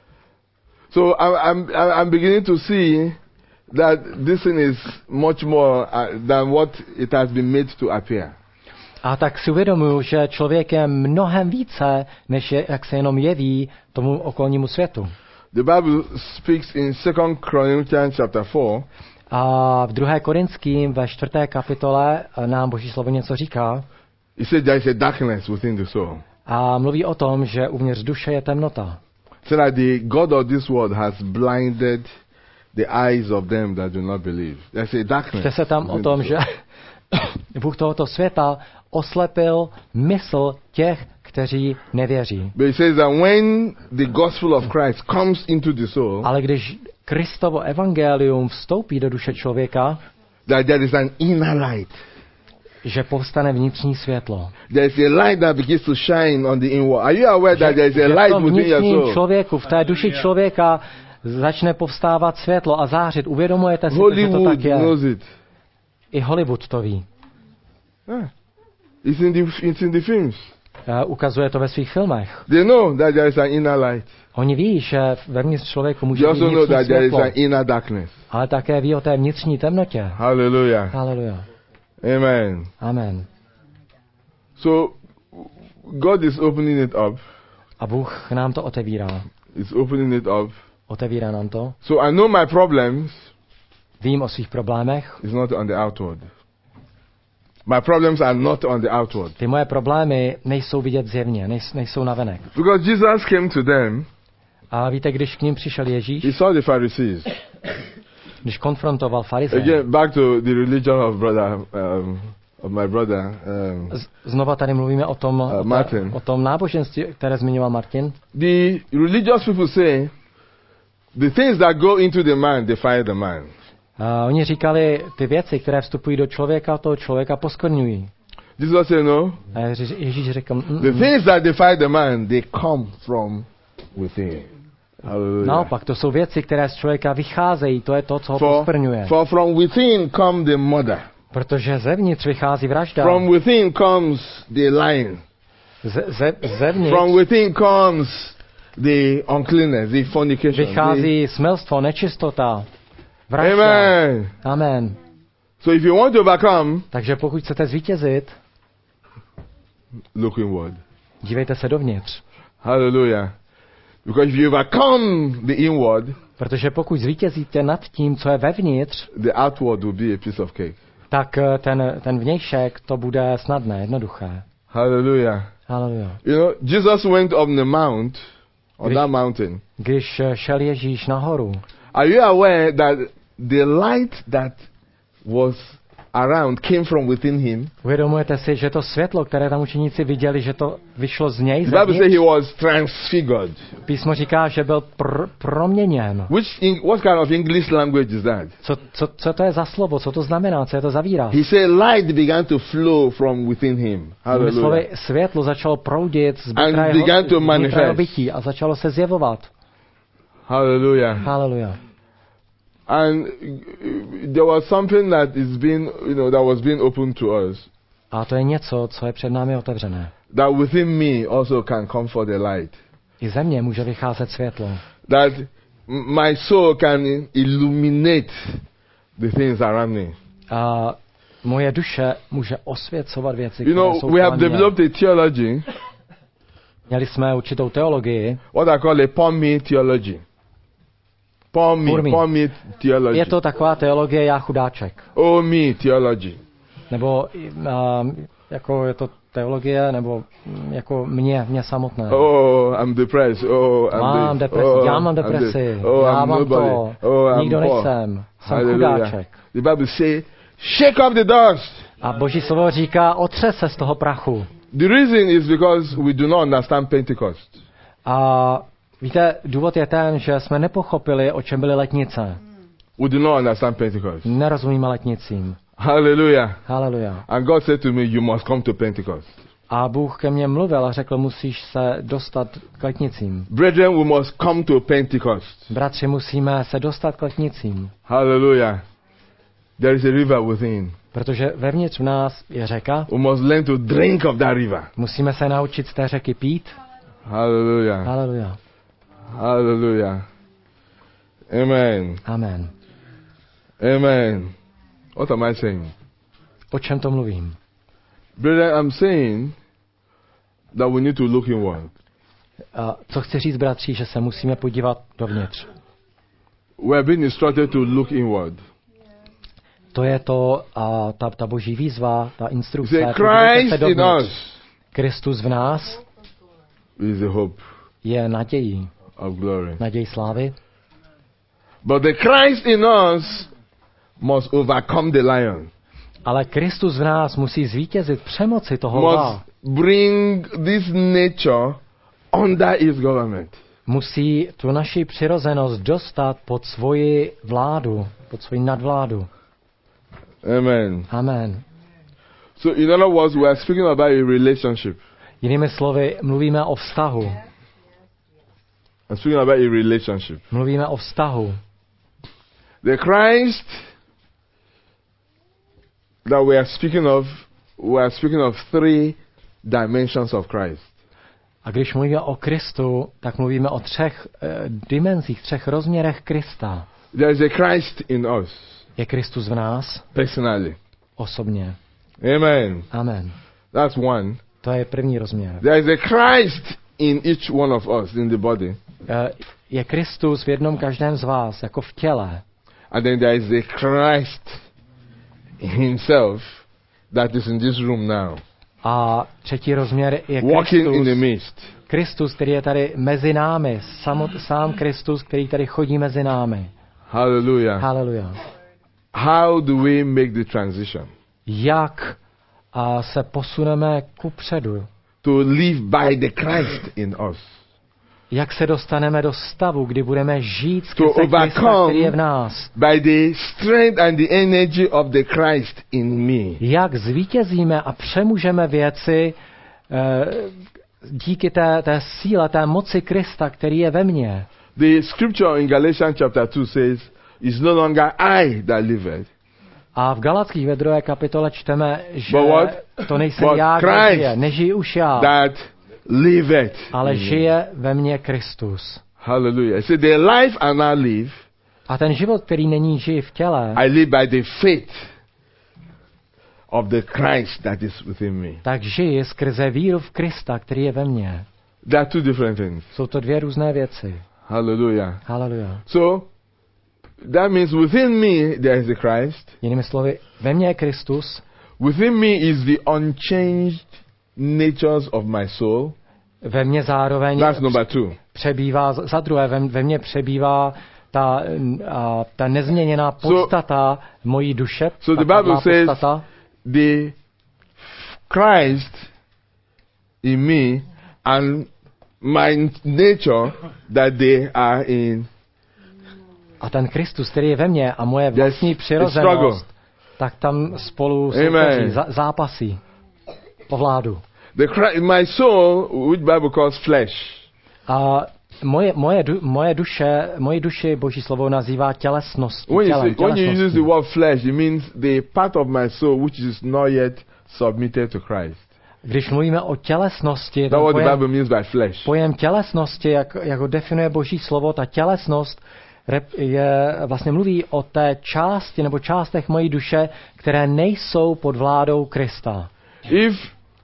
So I'm beginning to see that this thing is much more than what it has been made to appear. A tak si uvědomuji, že člověk je mnohem více, než jak se jenom jeví tomu okolnímu světu. The Bible speaks in 2 Corinthians chapter 4. A v 2. Korinským ve 4. kapitole nám Boží slovo něco říká. It says there is a darkness within the soul. A mluví o tom, že uvnitř duše je temnota. So that the God of this world has blinded the eyes of them that do not believe. There's a darkness. Čte se tam o tom, že Bůh tohoto světa oslepil mysl těch, kteří nevěří. But it says that when the gospel of Christ comes into the soul, Ale když Kristovo evangelium vstoupí do duše člověka, that there is an inner light. že povstane vnitřní světlo. There is a light that begins to shine on the inward. Are you aware that there is a Že v light tom within your vnitřním soul? člověku, v té duši člověka začne povstávat světlo a zářit. Uvědomujete si, že to Hollywood tak je? knows it. I Hollywood to ví. Yeah. It's in the films. Ukazuje to ve svých filmech. They know that there is an inner light. Oni ví, že vevnitř člověku může They být also know vnitřní that there is světlo, an inner darkness. ale také ví o té vnitřní temnotě. Hallelujah. Haleluja. Amen. Amen. So God is opening it up. A Bůh nám to otevírá. He's opening it up. Otevírá nám to. So I know my problems Vím o svých problémech. is not on the outward. My problems are not on the outward. Ty moje problémy nejsou vidět zjevně, nejsou navenek. Because Jesus came to them, A víte, když k ním přišel Ježíš, he saw the Pharisees. když konfrontoval farizeje, Again, back to the religion of my brother. znova tady mluvíme o tom, Martin. o tom náboženství, které zmiňoval Martin. The religious people say the things that go into the man defile the man. Oni říkali, ty věci, které vstupují do člověka, toho člověka poskvrňují. Jesus said no. A Ježíš řekl, The things that defile the man, they come from within. Hallelujah. naopak, to jsou věci, které z člověka vycházejí, to je to, co ho poskvrňuje. For from within come the murder. Protože zevnitř vychází vražda. From within comes the lying. Zevnitř From within comes the uncleanness, the fornication. vychází smilstvo, nečistota, vražda. Amen. Amen. So if you want to overcome, Takže pokud chcete zvítězit, look inward. Dívejte se dovnitř. Hallelujah. Because if you overcome the inward, Protože pokud zvítězíte nad tím, co je vevnitř, the outward will be a piece of cake. tak ten vnějšek to bude snadné, jednoduché. Hallelujah. Haleluja. You know, Jesus went on the mount, on that mountain. Když šel Ježíš nahoru, Are you aware that the light that was around came from within him? uvědomujete si, že to světlo, které tam učeníci viděli, že to vyšlo z něj, The Bible says zevnitř? he was transfigured. Písmo říká, že byl proměněn. What kind of English language is that? Co to je za slovo? Co to znamená? Co je to za výraz? He said light began to flow from within him. Jinými Hallelujah. slovy, světlo začalo proudit z And began to vnitra jeho manifest. bytí a začalo se zjevovat. Hallelujah. Haleluja. And there was something that is being, that was being opened to us. A to je něco, co je před námi otevřené. That within me also can come forth the light. I ze mě může vycházet světlo. That my soul can illuminate the things around me. A moje duše může osvěcovat věci, You které know, jsou we have kolem mě. developed a theology, Měli jsme určitou teologii. what I call a pour me theology. Pour me theology. Je to taková teologie já chudáček. Oh me theology. Nebo jako je to teologie, nebo jako mě samotné. Oh, I'm depressed. Oh, Mám depresi, já mám depresi, já mám to, nikdo nejsem, jsem chudáček. The Bible says, shake up the dust. A Boží slovo říká, otřes se z toho prachu. The reason is because we do not understand Pentecost. A víte, důvod je ten, že jsme nepochopili, o čem byly letnice. We do not understand Pentecost. Nerozumíme letnicím. Hallelujah. Haleluja. And God said to me, you must come to Pentecost. A Bůh ke mně mluvil a řekl, musíš se dostat k letnicím. Brethren, we must come to Pentecost. Bratři, musíme se dostat k letnicím. Hallelujah. There is a river within. Protože vevnitř v nás je řeka. We must learn to drink of that river. Musíme se naučit z té řeky pít. Hallelujah. Haleluja. Hallelujah. Amen. Amen. Amen. What am I saying? O čem to mluvím? Brother, I'm saying that we need to look inward. A co chci říct, bratři, že se musíme podívat dovnitř. We have been instructed to look inward. To je to, a ta boží výzva, ta instrukce. Say, podívejte Christ se in dovnitř. us Kristus v nás is the hope je nadějí. of glory. Naděj slávy. But the Christ in us must overcome the lion. Ale Kristus v nás musí zvítězit, přemoci toho lva. Must bring this nature under his government. Musí tu naši přirozenost dostat pod svoji vládu, pod svoji nadvládu. Amen. Amen. So in other words, we are speaking about a relationship. Jinými slovy, mluvíme o vztahu. I'm speaking about a relationship. Mluvíme o vztahu. The Christ that we are speaking of three dimensions of Christ. A když mluvíme o Kristu, tak mluvíme o třech dimenzích, třech rozměrech Krista. There is a Christ in us. Je Kristus v nás Personally. osobně. Amen. Amen. That's one. To je první rozměr. There is a Christ in each one of us in the body. Je Kristus v jednom každém z vás, jako v těle. And then there is a Christ himself that is in this room now. A třetí rozměr je Walking in the Kristus. midst. Kristus, který je tady mezi námi. Sám Kristus, který tady chodí mezi námi. Hallelujah. Haleluja. How do we make the transition? Jak se posuneme kupředu? To live by the Christ in us. Jak se dostaneme do stavu, kdy budeme žít To skrze Krista, který je v overcome nás? by the strength and the energy of the Christ in me. Jak zvítězíme a přemůžeme věci díky té síle, té moci Krista, který je ve mně. The scripture in Galatians chapter 2 says, it's no longer I that liveth. A v Galackých ve 2. kapitole čteme, že But what? to nejsem But já, kdo Christ žije, nežiji už já, that liveth. ale in me. žije ve mně Kristus. Hallelujah. So the life I now live, A ten život, který není žij v těle, I live by the faith of the Christ that is within me. tak žiji skrze víru v Krista, který je ve mně. There are two different things. Jsou to dvě různé věci. Hallelujah. Haleluja. So, that means within me there is a Christ. Jinými slovy, ve mně je Kristus, Within me is the unchanged natures of my soul. ve mně zároveň That's number two. přebývá, za druhé, ve mně přebývá ta nezměněná podstata mojí duše. So the ta Bible says podstata. the Christ in me and my nature that they are in. A ten Kristus, který je ve mně a moje vlastní Yes, přirozenost, tak tam spolu soupeří, zápasí o vládu. My soul, which Bible calls flesh. A moje duši Boží slovo nazývá tělesnost. When you use the word flesh, it means the part of my soul which is not yet submitted to Christ. Když mluvíme o tělesnosti, That's what the Bible means by flesh. pojem tělesnosti, jak ho definuje Boží slovo, ta tělesnost vlastně mluví o té části nebo částech mojí duše, které nejsou pod vládou Krista. If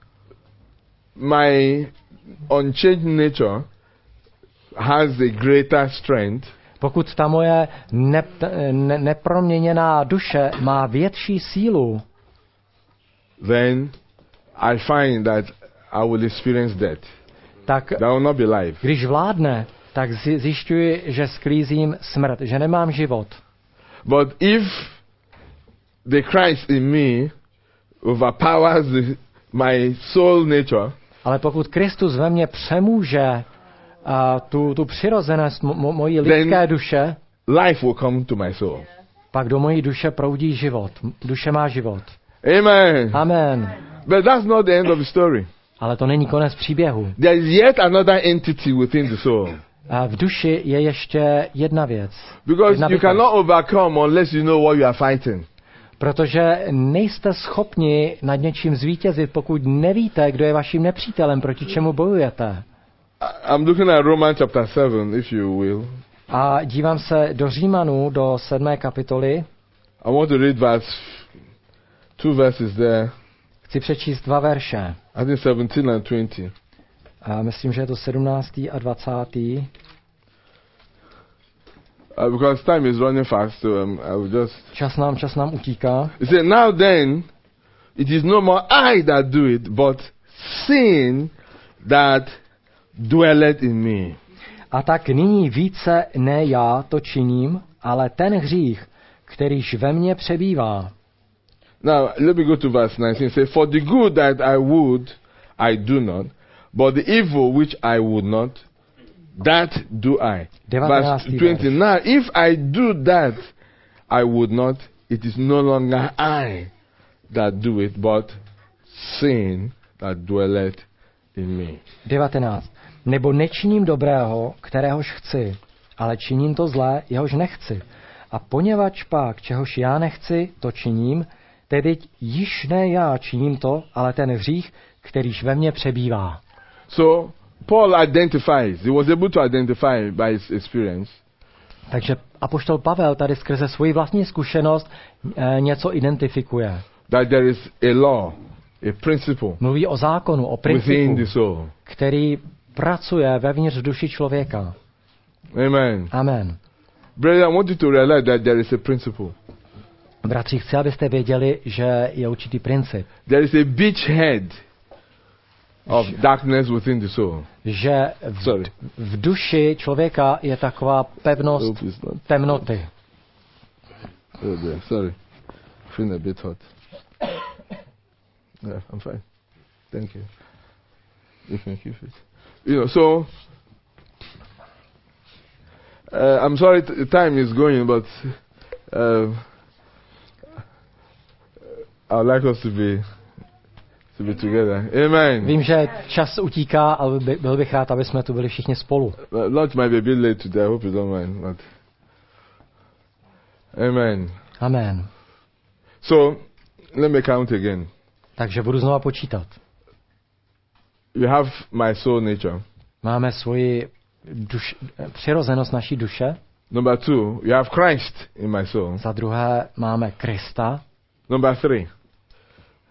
my unchanged nature has a greater strength, pokud ta moje neproměněná duše má větší sílu, then I find that I will experience death. tak That will not be life. když vládne, tak zjišťuji, že sklízím smrt, že nemám život. But if the Christ in me overpowers my soul nature, Ale pokud Kristus ve mně přemůže tu přirozenost mojí lidské duše, life will come to my soul. pak do mojí duše proudí život. Duše má život. Amen. Amen. But that's not the end of the story. Ale to není konec příběhu. There is yet another entity within the soul. A v duši je ještě jedna věc. Because you cannot overcome unless you know what you are fighting. Protože nejste schopni nad něčím zvítězit, pokud nevíte, kdo je vaším nepřítelem, proti čemu bojujete. I'm looking at Romans chapter 7, if you will. A dívám se do Římanů, do 7. kapitoly. I want to read two verses there. Chci přečíst 2 verše. I think 17 and 20. A myslím, že je to 17. a 20. Because time is running fast, so I will just... Čas nám utíká. He said, now then, it is no more I that do it, but sin that dwelleth in me. A tak nyní více ne já to činím, ale ten hřích, kterýž ve mně přebývá. Now, let me go to verse 19. Say, for the good that I would, I do not, but the evil which I would not, that do I. Verse 20. Now, if I do that I would not, it is no longer I that do it, but sin that dwelleth in me. 19. Nebo nečiním dobrého, kteréhož chci, ale činím to zlé, jehož nechci. A poněvadž pak, čehož já nechci, to činím, tedy již ne já činím to, ale ten hřích, kterýž ve mně přebývá. So, Paul identifies, he was able to identify by his experience. Takže apoštol Pavel tady skrze svoji vlastní zkušenost něco identifikuje. That there is a law, a principle Mluví o zákonu, o within principu, the soul. který pracuje vevnitř duši člověka. Amen. Amen. Brother, I want you to realize that there is a principle. Bratři, chci, abyste věděli, že je určitý princip. There is a beachhead of darkness within the soul. Že v duši člověka je taková pevnost temnoty. Sorry. Feeling a bit hot. Yeah, I'm fine. Thank you. You can keep it. So I'm sorry, time is going, but I'd like us to be together. Amen. Vím, že čas utíká, ale byl bych rád, aby jsme tu byli všichni spolu. Lunch might be a bit late today. I hope you don't mind. But amen. Amen. So let me count again. Takže budu znova počítat. You have my soul nature. Máme svoji přirozenost naší duše. Number 2, you have Christ in my soul. Za druhé máme Krista. Number 3,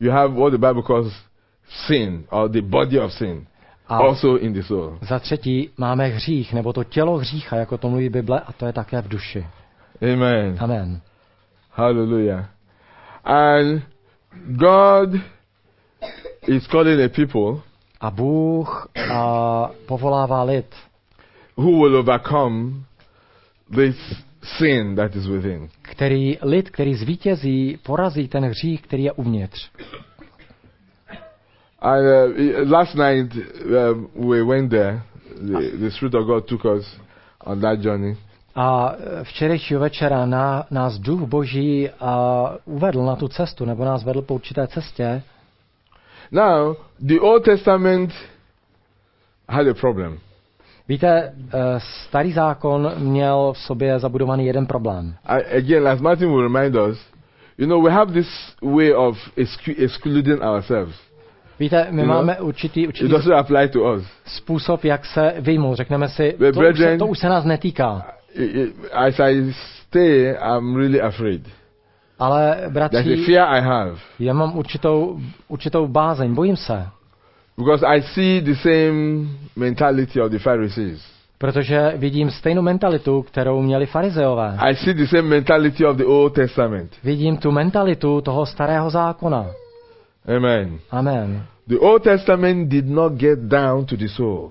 you have what the Bible calls sin, or the body of sin, A also in the soul. za třetí máme hřích, nebo to tělo hřícha, jako to mluví Bible, a to je také v duši. Amen. Amen. Hallelujah. And God is calling a people A Bůh povolává lid, who will overcome this sin that is within. který zvítězí, porazí ten hřích, který je uvnitř. And last night we went there. The Spirit of God took us on that journey. A včerejšího večera nás Duch Boží uvedl na tu cestu, nebo nás vedl po určité cestě. Now, the Old Testament had a problem. Víte, starý zákon měl v sobě zabudovaný jeden problém. Again, as Martin will remind us, we have this way of excluding ourselves. Víte, my máme určitý It doesn't apply to us. způsob, jak se vyjmout. Řekneme si, to už se nás netýká. As I stay, I'm really afraid. Ale That's bratři, a fear I have. já mám určitou bázeň, bojím se. Because I see the same mentality of the Pharisees. Protože vidím stejnou mentalitu, kterou měli farizeové. I see the same mentality of the Old Testament. Vidím tu mentalitu toho starého zákona. Amen. Amen. The Old Testament did not get down to the soul.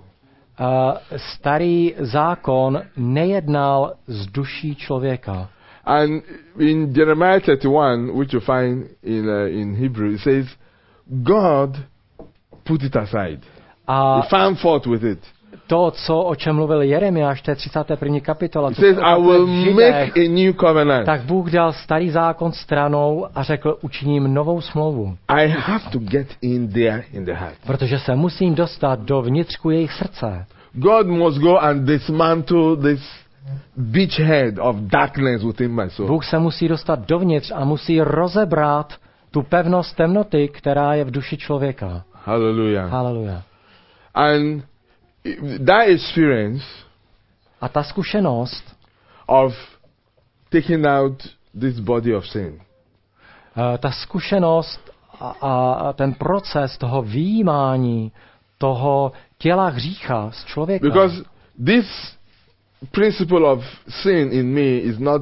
Starý zákon nejednal z duší člověka. And in Jeremiah 31, which you find in Hebrew, it says, God put it aside. He found fault with it. To, o čem mluvil Jeremiáš, to je 31. kapitola, It says, I will make a new covenant. Tak Bůh dal starý zákon stranou a řekl, učiním novou smlouvu. I have to get in there in the heart. Protože se musím dostat do vnitřku jejich srdce. God must go and dismantle this beachhead of darkness within my soul. Bůh se musí dostat dovnitř a musí rozebrat tu pevnost temnoty, která je v duši člověka. Hallelujah. Hallelujah. And that experience a ta zkušenost of taking out this body of sin, ta zkušenost a ten proces toho vyjímání toho těla hřícha z člověka. Because this principle of sin in me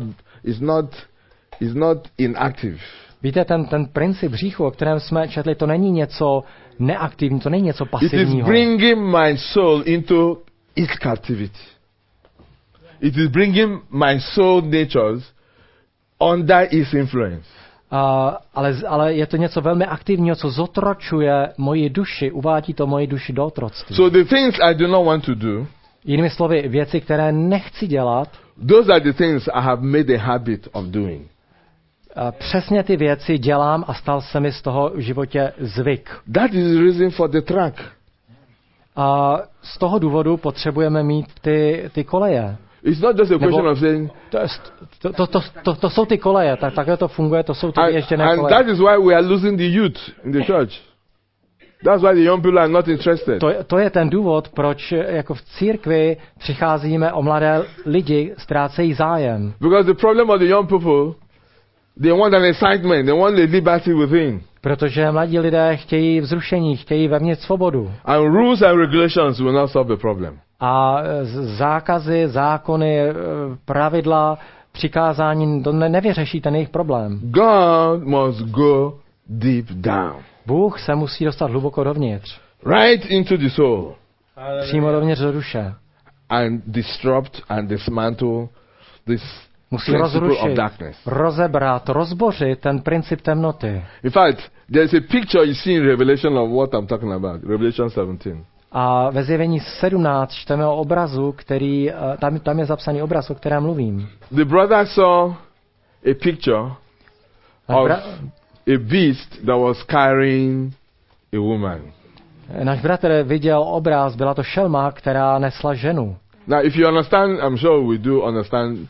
is not inactive. Víte, ten princip hříchu, o kterém jsme četli, to není něco neaktivní, to není něco pasivního. It is bringing my soul into its captivity. It is bringing my soul natures under its influence. Ale je to něco velmi aktivního, co zotročuje moji duši, uvádí to moji duši do otroctví. So the things I do not want to do, jinými slovy, věci, které nechci dělat, those are the things I have made a habit of doing. Přesně ty věci dělám a stal se mi z toho v životě zvyk. That is the reason for the track. A z toho důvodu potřebujeme mít ty koleje. It's not just a question of saying to jsou ty koleje, takhle to funguje, to jsou ty ježděné koleje. And that is why we are losing the youth in the church. That's why the young people are not interested. To je ten důvod, proč jako v církvi přicházíme o mladé lidi, ztrácejí zájem. Because the problem of the young people, they want an excitement, they want the liberty within. Protože mladí lidé chtějí vzrušení, chtějí vevnitř svobodu. And rules and regulations will not solve the problem. A zákazy, zákony, pravidla, přikázání to nevyřeší ten jejich problém. God must go deep down. Bůh se musí dostat hluboko dovnitř. Right into the soul. Přímo dovnitř do duše. And disrupt and dismantle this musí principle of darkness. Rozebrat, rozbořit ten princip temnoty. In fact, there is a picture you see in Revelation of what I'm talking about. Revelation 17. A ve Zjevení 17 čteme o obrazu, který tam je zapsaný obraz, o kterém mluvím. The brother saw a picture of a beast that was carrying a woman. Náš bratr viděl obraz, byla to šelma, která nesla ženu. Now, if you understand, I'm sure we do understand,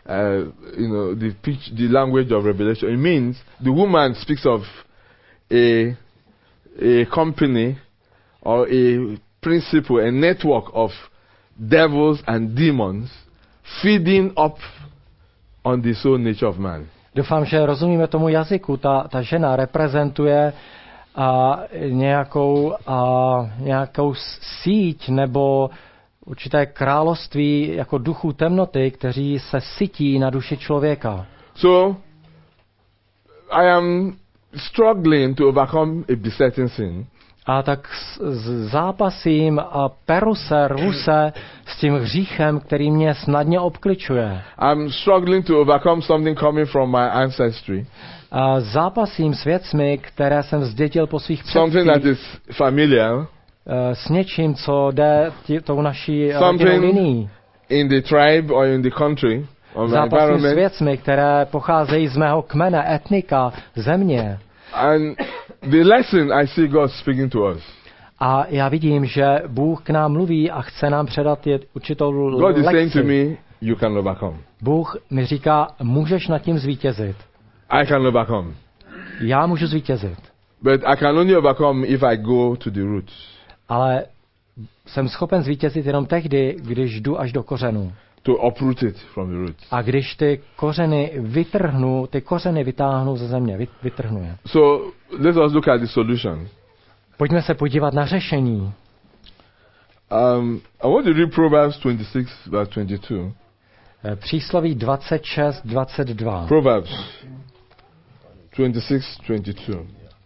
the language of Revelation. It means the woman speaks of a company or a principle, a network of devils and demons feeding up on the soul nature of man. Doufám, že rozumíme tomu jazyku. Ta žena reprezentuje nějakou síť nebo určité království jako duchů temnoty, kteří se sytí na duši člověka. So, I am struggling to overcome a besetting sin. A tak zápasím a rvu se s tím hříchem, který mě snadně obkličuje. I'm struggling to overcome something coming from my ancestry. A zápasím s věcmi, které jsem zdědil po svých Something that předcích, is familiar. s něčím, co jde tou naší rodinnou linií. In the tribe or in the country or my Zápasím s environment. věcmi, které pocházejí z mého kmene, etnika, země. And the lesson I see God speaking to us. A já vidím, že Bůh k nám mluví a chce nám předat určitou God is saying to lekci. me, you can overcome. Bůh mi říká, můžeš nad tím zvítězit. I can overcome. Já můžu zvítězit. But I can only overcome if I go to the roots. Ale jsem schopen zvítězit jenom tehdy, když jdu až do kořenů. To uproot it from the roots. A když ty kořeny vytáhnu ze země, vytrhnu je. So let us look at the solution. Pojďme se podívat na řešení. I want to read Proverbs 26 verse 22. Přísloví 26:22. Proverbs 26:22.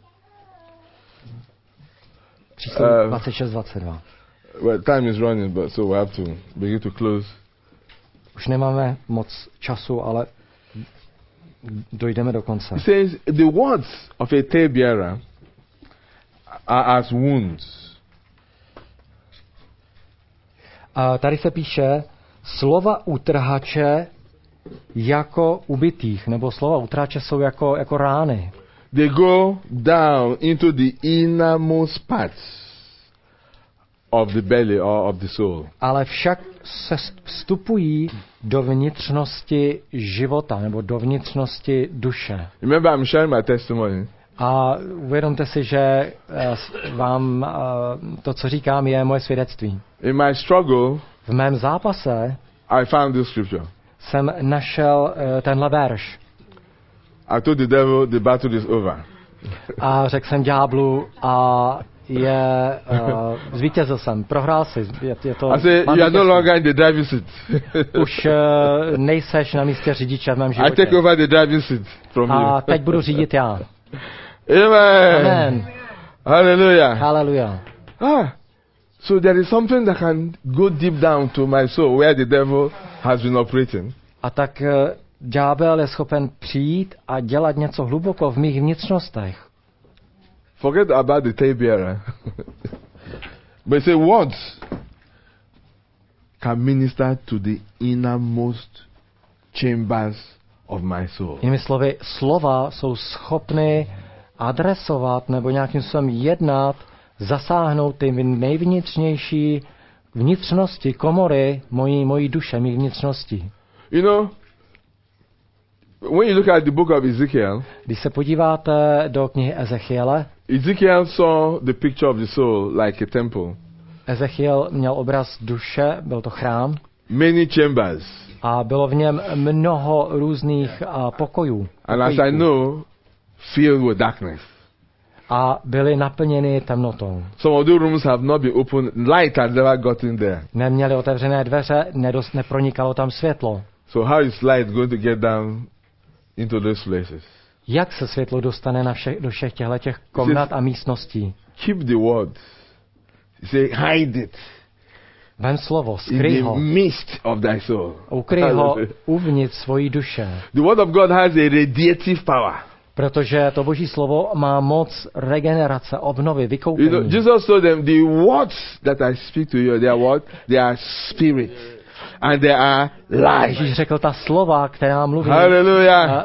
Přísloví 26:22. Well, time is running, but so we have to begin to close. Už nemáme moc času, ale dojdeme do konce. It says, the words of a talebearer are as wounds. A tady se píše slova utrhače jako ubitých, nebo slova utrhače jsou jako rány. They go down into the innermost parts of the belly or of the soul. Ale však se vstupují do vnitřnosti života, nebo do vnitřnosti duše. Remember, I'm sharing my testimony. A uvědomte si, že vám to, co říkám, je moje svědectví. In my struggle, V mém zápase I found this scripture. jsem našel tenhle verš. I told the devil, the battle is over. A řekl jsem ďáblu, zvítězil jsem, prohrál si. Je to, I said, you are no longer in the driving seat. Už nejseš na místě řidiče v mém I životě. take over the driving seat from A you. teď budu řídit já. Amen. Amen. Hallelujah. Haleluja. So there is something that can go deep down to my soul where the devil has been operating. A tak ďábel je schopen přijít a dělat něco hluboko v mých vnitřnostech. Forget about the talebearer. But say words can minister to the innermost chambers of my soul. Jinými slovy, slova jsou schopny adresovat nebo nějakým způsobem jednat, zasáhnout ty nejvnitřnější vnitřnosti, komory mojí duše, mých vnitřností. You know, when you look at the book of Ezekiel, Když se podíváte do knihy Ezechiele, Ezekiel saw the picture of the soul like a temple. Ezechiel měl obraz duše, byl to chrám, Many chambers. a bylo v něm mnoho různých pokojů. And as I know, filled with darkness. A byly naplněny temnotou. Some of the rooms have not been opened. Light has never gotten there. Neměly otevřené dveře, nepronikalo tam světlo. So how is light going to get down into those places? Jak se světlo dostane do všech těchto komnat a místností? Keep the word. Say, hide it Vem slovo, in skryj the ho, midst of thy soul. ukryj ho uvnitř svojí duše. The word of God has a radiative power. Protože to Boží slovo má moc regenerace, obnovy, You know, vykoupení. Jesus told them, the words that I speak to you, they are what? They are spirit. And they are life. Ježíš řekl, ta slova, která mluví, Hallelujah.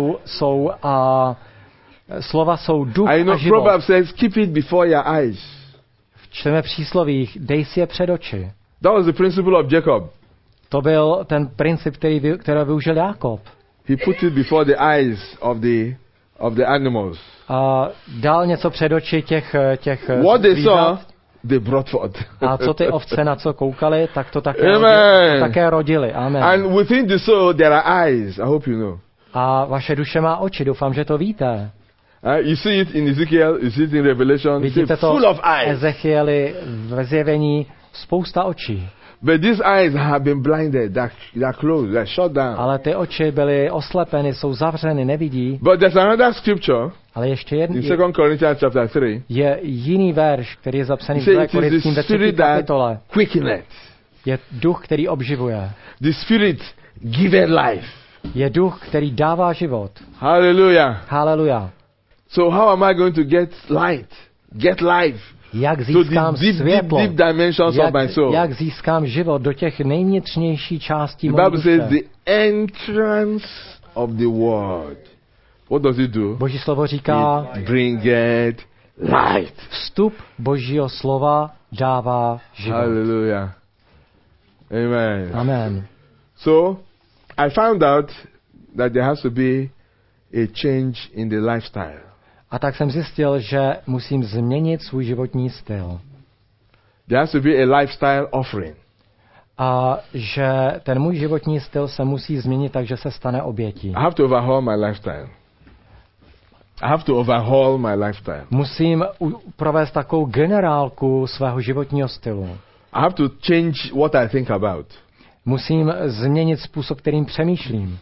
slova jsou duch I know a život. Proverbs says, keep it before your eyes. Čteme v příslovích, dej si je před oči. That was the principle of Jacob. To byl ten princip, který využil Jákob. He put it before the eyes of the animals. A dal něco před oči těch What they saw, zvířat. they brought forth. A co ty ovce na co koukali, tak to Amen. také rodili. Amen. And within the soul, there are eyes. I hope you know. A vaše duše má oči, doufám, že to víte. You see it in Ezekiel, you see it in Revelation. Vidíte It's to full of v eyes. Ezechieli, ve zjevení, spousta očí. But these eyes have been blinded. They're closed. They're shut down. Ale ty oči byly oslepeny, jsou zavřeny, nevidí. But there's another scripture Ale ještě in 2 Corinthians chapter 3. je jiný verš, který je zapsaný v Say 2. it is the Korinským ve 3. spirit that kapitole. quickeneth. Je duch, který obživuje. The spirit giveth life. Je duch, který dává život. Hallelujah. Haleluja. So how am I going to get light? Get life Jak to získám the světlo? deep dimensions of my soul. Jak získám život do těch nejvnitřnější částí The mé Bible says duše? the entrance of the word. What does it do? Boží slovo říká, It bringeth light. vstup Božího slova dává život. Hallelujah. Amen. Amen. So, I found out that there has to be a change in the lifestyle. A tak jsem zjistil, že musím změnit svůj životní styl. There has to be a lifestyle offering. A že ten můj životní styl se musí změnit tak, že se stane obětí. I have to overhaul my lifestyle. I have to overhaul my lifestyle. Musím provést takovou generálku svého životního stylu. I have to change what I think about. Musím změnit způsob, kterým přemýšlím.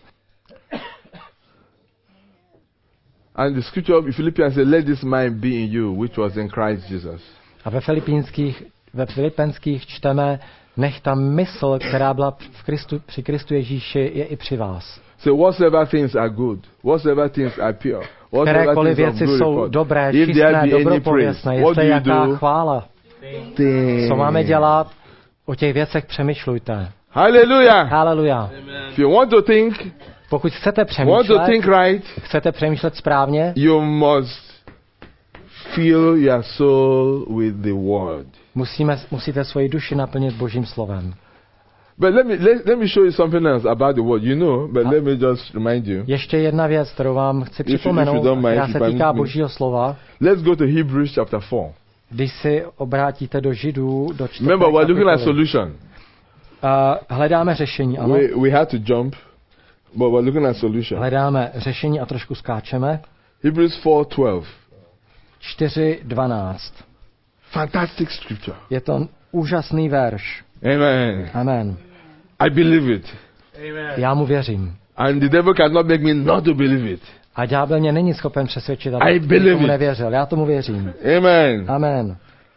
And the scripture of Philippians says, let this mind be in you, which was in Christ Jesus. A ve Filipenských čteme, nech ta mysl, která byla při Kristu Ježíši, je i při vás. So whatsoever things are good, whatsoever things are pure, whatsoever Kterékoliv things of věci good jsou report, dobré, if there čisté, be any praise, dobropověstné, what do jestli you jaká do? chvála. Co máme dělat? O těch věcech přemýšlujte. Hallelujah. Haleluja. If you want to think, Pokud chcete want to přemýšlet, think right, chcete přemýšlet správně, you must fill your soul with the word. musíte svoji duši naplnit Božím slovem. But let me show you something else about the word. You know, but let me just remind you. Ještě jedna věc, kterou vám chci If you připomenout, don't mind, která if you se permit týká me. Božího slova. Let's go to Hebrews chapter 4. Když si obrátíte do Židů, do 4. Remember, we're looking at kapitoly. solution. Hledáme řešení, ano. We had to jump, but we're looking at solution. Hledáme řešení a trošku skáčeme. Hebrews 4:12. 4:12. Fantastic scripture. Je to úžasný verš. Amen. Amen. I believe it. Já mu věřím. And the devil cannot make me not to believe it. A ďábel mě není schopen přesvědčit, I abych believe tomu it. nevěřil. Já tomu věřím. Amen. Amen.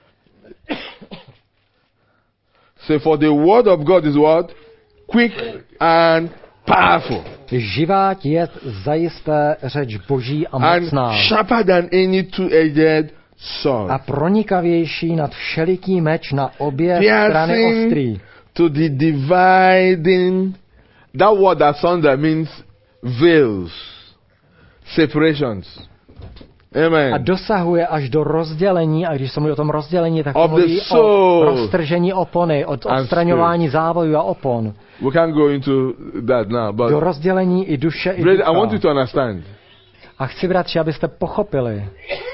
So for the word of God is what? Quick and powerful. Živá je zajisté řeč Boží a And mocná. sharper than any two-edged sword. A pronikavější nad všeliký meč na obě strany ostrý. To the dividing. That word asunder means veils, separations. Amen. A dosahuje až do rozdělení, a když se mluví o tom rozdělení, tak Of the mluví soul. o roztržení opony, od odstraňování závojů a opon. We can't go into that now, Do but rozdělení i duše, i brother, I want you ducha. to understand. A chci, bratři, abyste pochopili,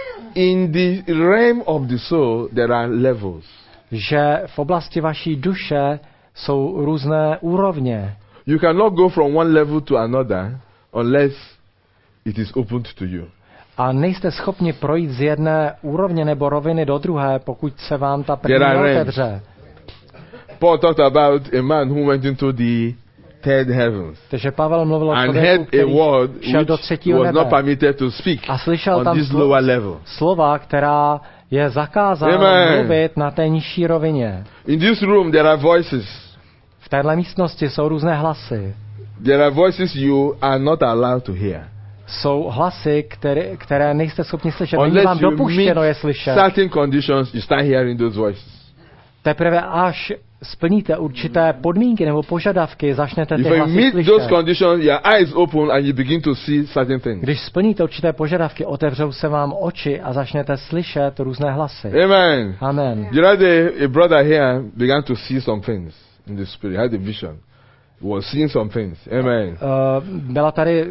In the realm of the soul, there are levels. že v oblasti vaší duše jsou různé úrovně. You cannot go from one level to another unless it is opened to you. A nejste schopni projít z jedné úrovně nebo roviny do druhé, pokud se vám ta první There are neotevře. Paul talked about a man who went into the third heavens Takže Pavel mluvil o and člověku, heard a který word šel do which třetího was not nebe permitted to speak a slyšel on tam this lower level. slova, která je zakázána Amen. mluvit na té nižší rovině. In this room, there are voices. V téhle místnosti jsou různé hlasy. There are voices you are not allowed to hear Jsou hlasy, které nejste schopni slyšet. Není vám unless you dopuštěno je meet slyšet. certain conditions. You start hearing those voices. Teprve až splníte určité podmínky nebo požadavky, začnete ty If you hlasy meet those slyšet. conditions, your eyes open and you begin to see certain things. Když splníte určité požadavky, otevřou se vám oči a začnete slyšet různé hlasy. Amen. Amen. The other day, a brother here began to see some things in the spirit. He had a vision. He was seeing some things. Amen. Byla tady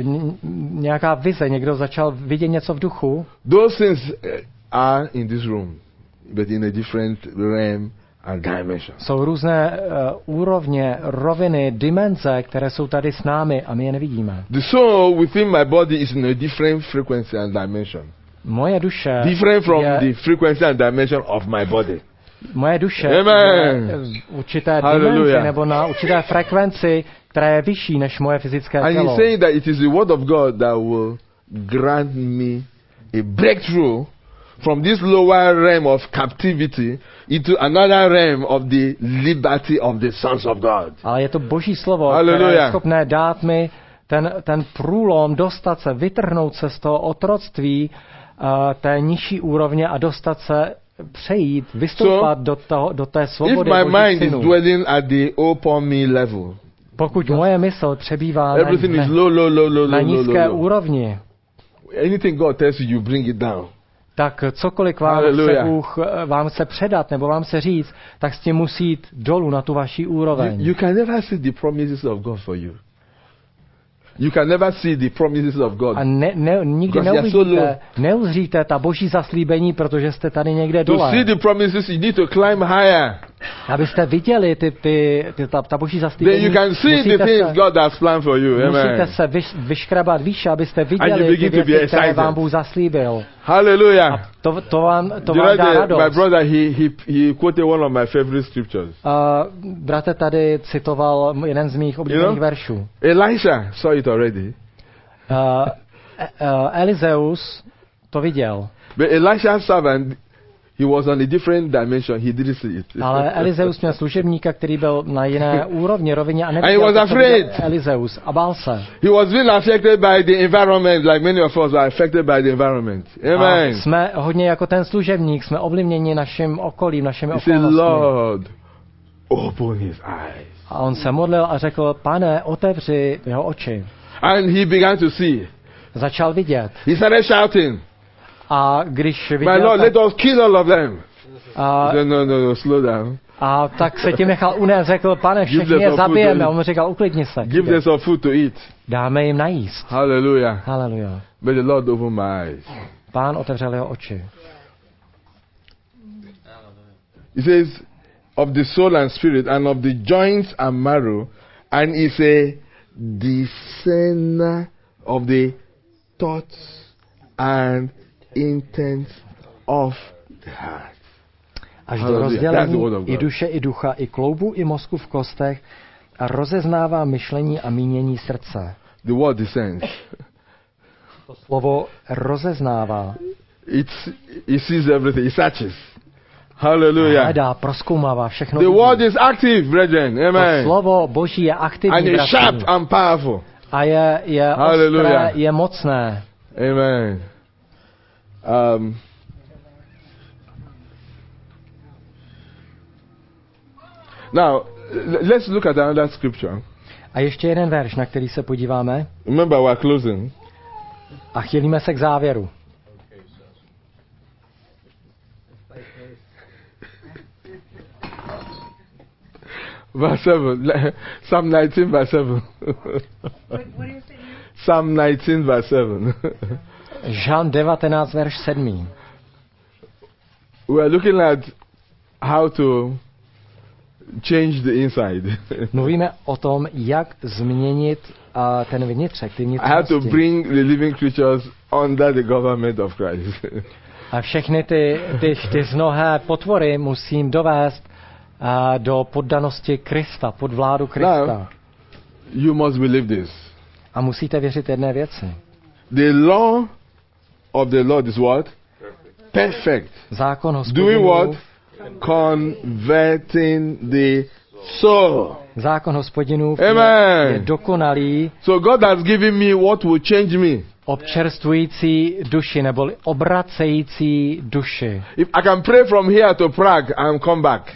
nějaká vize, někdo začal vidět něco v duchu. Those things are in this room, but in a different realm and dimensions. Jsou různé úrovně, roviny, dimenze, které jsou tady s námi a my je nevidíme. The soul within my body is in a different frequency and dimension. Moje duše Different from je, the frequency and dimension of my body. moje duše Amen. je v určité Hallelujah. dimenzi nebo na určité frekvenci, která je vyšší než moje fyzické And tělo. he's saying that it is the word of God that will grant me a breakthrough from this lower realm of captivity into another realm of the liberty of the sons of God. Ale je to Boží slovo, Hallelujah. které je schopné dát mi ten průlom, dostat se, vytrhnout se z toho otroctví té nižší úrovně a dostat se, přejít, vystoupat do té If svobody my Božích mind is synů. dwelling at the upon me level, Pokud moje mysl přebývá everything is low, low, low, low, na low, low, nízké low. úrovni, Anything God tells you, you bring it down. tak cokoliv vám chce Hallelujah. Bůh vám se předat nebo vám se říct, tak s tím musí jít dolů na tu vaši úroveň. You can never see the promises of God for you. You can never see the promises of God. A nikdy Because you are so low. neuzříte ta Boží zaslíbení, protože jste tady někde To dole. see the promises, you need to climb higher. Abyste viděli ta Boží Then zaslíbení, you can see the things God has planned for you. musíte Amen. se vyškrabat výše, abyste And you viděli begin ty to be věci, které excited. vám Bůh zaslíbil. Hallelujah. To vám The dá other day, my radost. brother, he quoted one of my favorite scriptures. Bratr tady citoval jeden z mých oblíbených veršů. Elisha saw it already. Elizeus to viděl, But Elisha's servant, he was on a different dimension. He didn't see it. ale Elizeus měl služebníka, který byl na jiné rovině a And he neviděl was to, co viděl afraid. Elizeus a bál se. He was being affected by the environment, like many of us are affected by the environment. Amen. A jsme hodně jako ten služebník, jsme ovlivněni naším okolím, našimi He said, okolnostmi. Lord, open his eyes. A on se modlil a řekl, Pane, otevři jeho oči. And he began to see. Začal vidět. He started shouting, A když My viděl, Lord, let us kill all of them. a, He said, no, slow down. a tak se tím nechal unést, řekl, Pane, Give všechny je them some food to zabijeme. A eat. on mu říkal, uklidni se. Give them some food to eat. Dáme jim najíst. Hallelujah. Haleluja. But the Lord opened my eyes. Pán otevřel jeho oči. He says, of the soul and spirit, and of the joints and marrow, and is a discerner of the thoughts and intents of the heart. Až do Hallelujah. That's the word rozdělení of i God. duše, i ducha, i kloubu, i mozku v kostech a rozeznává myšlení a mínění srdce. The word discerns. To slovo rozeznává. It sees everything. It searches. Hallelujah. Hledá, prozkoumává všechno. The vidí. word is active, brethren. To Amen. slovo Boží je aktivní, And it's sharp bratři. and powerful. A je Hallelujah. ostré, je mocné. Amen. Now, let's look at another scripture. A ještě jeden verš, na který se podíváme. Remember, we're closing. A chýlíme se k závěru. Verse 7. Psalm 19, verse 7. What do you say? Psalm 19, verse 7. Žalm 19, verš 7. We're looking at how to change the inside. Mluvíme o tom, jak změnit ten vnitřek, ty I have to vnitřnosti. bring the living creatures under the government of Christ. A všechny ty čtyřnohé potvory musím dovést do poddanosti Krista, pod vládu Krista. Now, you must believe this. A musíte věřit jedné věci. The law of the Lord is what? Perfect. Zákon Doing what? Hospodinův, Converting the soul. zákon Hospodinův Amen. je dokonalý, So God has given me what will change me. občerstvující duši, neboli obracející duši. If I can pray from here to Prague and come back.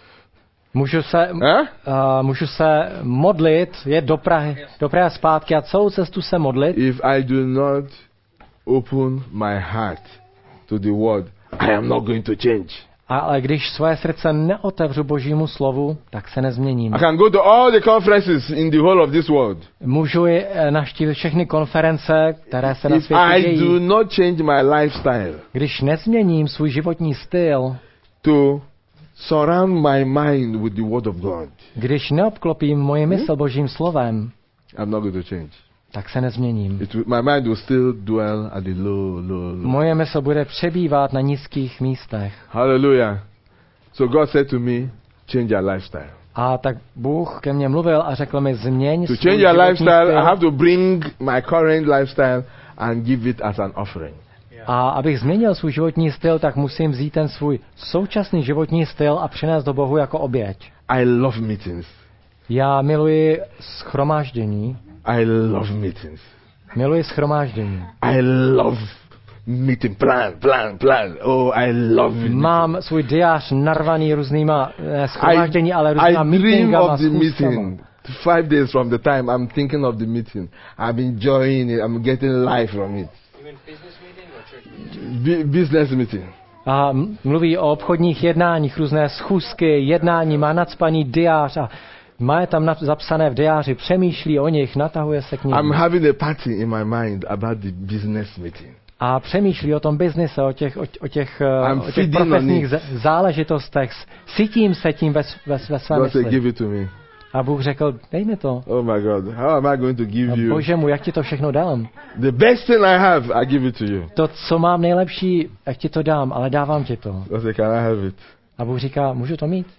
Můžu se modlit, jet do Prahy a zpátky a celou cestu se modlit. If I do not open my heart to the word, I am not going to change. Ale když svoje srdce neotevřu Božímu slovu, tak se nezměním. I can go to all the conferences in the whole of this world. Můžu navštívit všechny konference, které se na If světě I do dějí. not change my lifestyle Když nezměním svůj životní styl to surround my mind with the word of God, Když neobklopím moje mysl Božím slovem, I'm not going to change. tak se nezměním. My mind will still dwell at the low. Moje mysl bude přebývat na nízkých místech. Hallelujah. So God said to me, change your lifestyle. A tak Bůh ke mně mluvil a řekl mi, změň To svůj change your životní lifestyle, I styl. have to bring my current lifestyle and give it as an offering. A abych změnil svůj životní styl, tak musím vzít ten svůj současný životní styl a přinést do Bohu jako oběť. I love meetings. Já miluji shromáždění. I love meetings. Miluji shromáždění. I love meeting. Plan. Oh, I love it. Mám svůj diář narvaný různýma shromáždění, ale různýma I dream meetingama, of the schůzkama. meeting. 5 days from the time I'm thinking of the meeting. I'm enjoying it. I'm getting life from it. Business meeting. A mluví o obchodních jednáních, různé schůzky, jednání, má nacpaný diář a má je tam zapsané v diáři, přemýšlí o nich, natahuje se k nim. I'm having a party in my mind about the business meeting. A přemýšlí o tom biznise, o těch I'm feeding on profesních it. záležitostech. Sytím se tím ve své God said, mysli. give it to me. A Bůh řekl, dej mi to. Oh my God, how am I going to give A you? Bože můj, jak ti to všechno dám? The best thing I have, I give it to you. To, co mám nejlepší, jak ti to dám, ale dávám ti to. God said, can I have it? A Bůh říká, můžu to mít?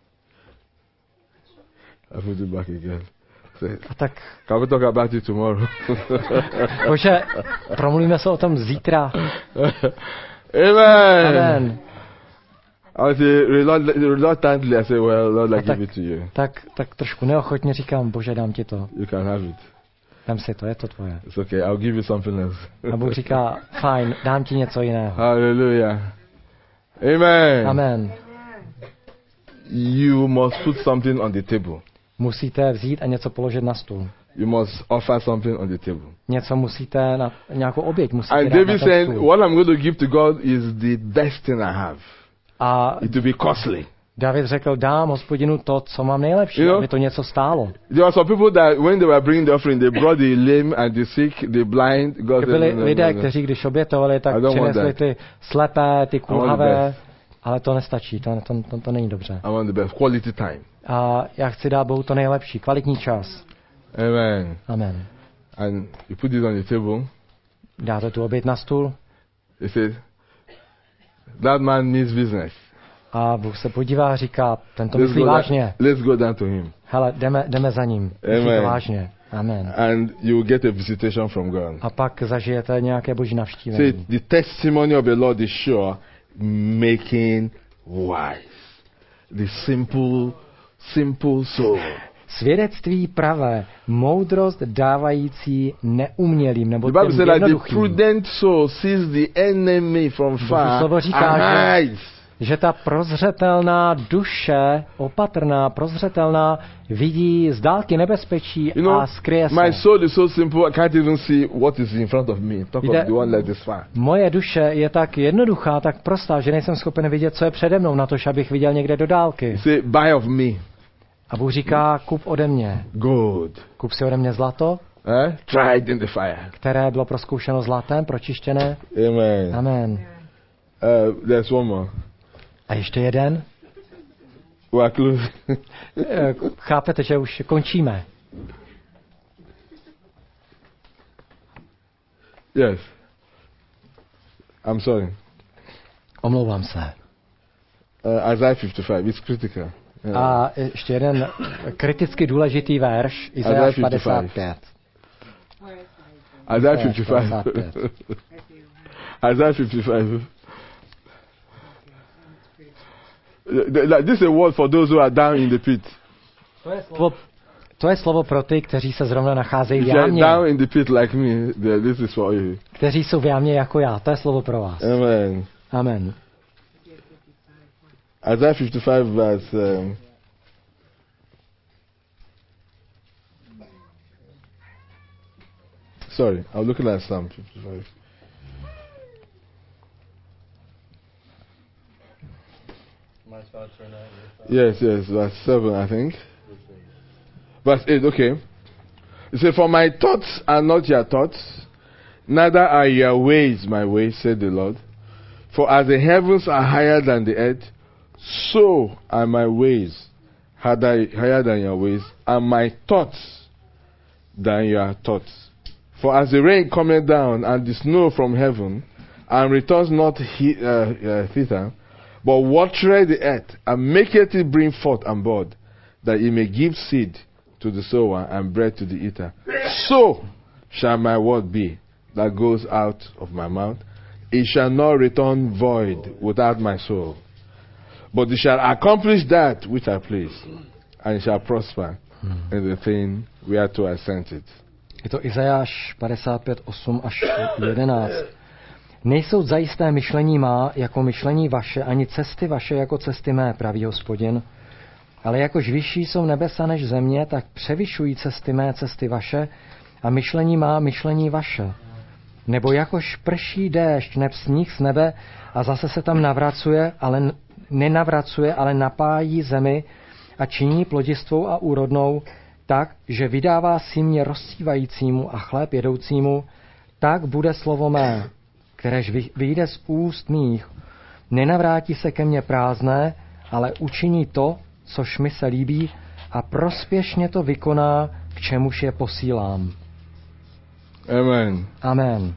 I put it back again. Say, A tak, can we talk about it tomorrow? Bože, promluvíme se o tom zítra. Amen. Amen. I say, reluctantly, I say, well, Lord, I A tak- give it to you. Tak trošku neochotně říkám, Bože, dám ti to. You can have it. Dám si to, je to tvoje. It's okay. I'll give you something else. A Bůh říká, fajn, dám ti něco jiného. Hallelujah. Amen. Amen. You must put something on the table. Musíte vzít a něco položit na stůl. You must offer something on the table. Něco musíte, nějakou oběť musíte And dát na David ten said, stůl. what I'm going to give to God is the best thing I have. A It will be costly. David řekl, dám Hospodinu to, co mám nejlepší, Jo. aby to něco stálo. There are some people that when they were bringing the offering, they brought the lame and the sick, the blind. God said, Byli no, lidé, no. kteří když obětovali, tak I don't want přinesli that. ty slepé, ty want the kulhavé, best. ale to nestačí, to není dobře. I want the best quality time. A já chci dát Bohu to nejlepší, kvalitní čas. Amen. Amen. And you put it on the table. Dáte tu oběť na stůl He said, that man means business. a Bůh se podívá a říká, ten to myslí vážně. Let's go down to him. Hele, jdeme za ním. Myslí Amen. to vážně. Amen. And you will get a visitation from God. A pak zažijete nějaké boží See, navštívení. the testimony of the Lord is sure, making wise. The simple soul. Svědectví pravé, moudrost dávající neumělým, nebo The Bible těm said that the jednoduchým. prudent soul sees the enemy from far slovo říká, and hides. Že ta prozřetelná duše, opatrná, prozřetelná, vidí z dálky nebezpečí You know, a skryje se. my soul is so simple, I can't even see what is in front of me. Talk of Jde- the one that is far. Moje duše je tak jednoduchá, tak prostá, že nejsem schopen vidět, co je přede mnou, na to, abych viděl někde do dálky. Say, buy of me A Bůh říká, kup ode mě. gold, Kup si ode mě zlato, tried in the fire. které bylo prozkoušeno zlatem, pročištěné. Amen. Amen. There's one more. A ještě jeden. We are close. Chápete, že už končíme. Yes. I'm sorry. Omlouvám se. Isaiah 55. It's critical. Yeah. A ještě jeden kriticky důležitý verš, Izajáš 55. Isaiah 55. Isaiah 55. This is a word for those who are down in the pit. To je slovo pro ty, kteří se zrovna nacházejí v If you are jámě, down in the pit like me, this is for you. kteří jsou v jámě jako já. To je slovo pro vás. Amen. Amen. Isaiah 55 verse... sorry, I'm looking at Psalm 55. Yes, verse 7, I think. Verse 8, okay. It says, for my thoughts are not your thoughts, neither are your ways my ways, said the Lord. For as the heavens are higher than the earth, so are my ways higher than your ways, and my thoughts than your thoughts. For as the rain cometh down, and the snow from heaven, and returns not thither, but watereth the earth, and maketh it bring forth and bud, that it may give seed to the sower and bread to the eater, so shall my word be that goes out of my mouth. It shall not return void without my soul, but it shall accomplish that which I please, and it shall prosper in the thing whereto I sent it. Je to Izajáš 55, 8 až 11. Nejsou zajisté myšlení má jako myšlení vaše, ani cesty vaše jako cesty mé, praví Hospodin. Ale jakož vyšší jsou nebesa než země, tak převyšují cesty mé cesty vaše a myšlení má myšlení vaše. Nebo jakož prší déšť neb sníh z nebe a zase se tam nenavracuje, ale napájí zemi a činí plodistvou a úrodnou, tak, že vydává símě rozsívajícímu a chléb jedoucímu, tak bude slovo mé, kteréž vyjde z úst mých. Nenavrátí se ke mně prázdné, ale učiní to, což mi se líbí, a prospěšně to vykoná, k čemuž je posílám. Amen. Amen.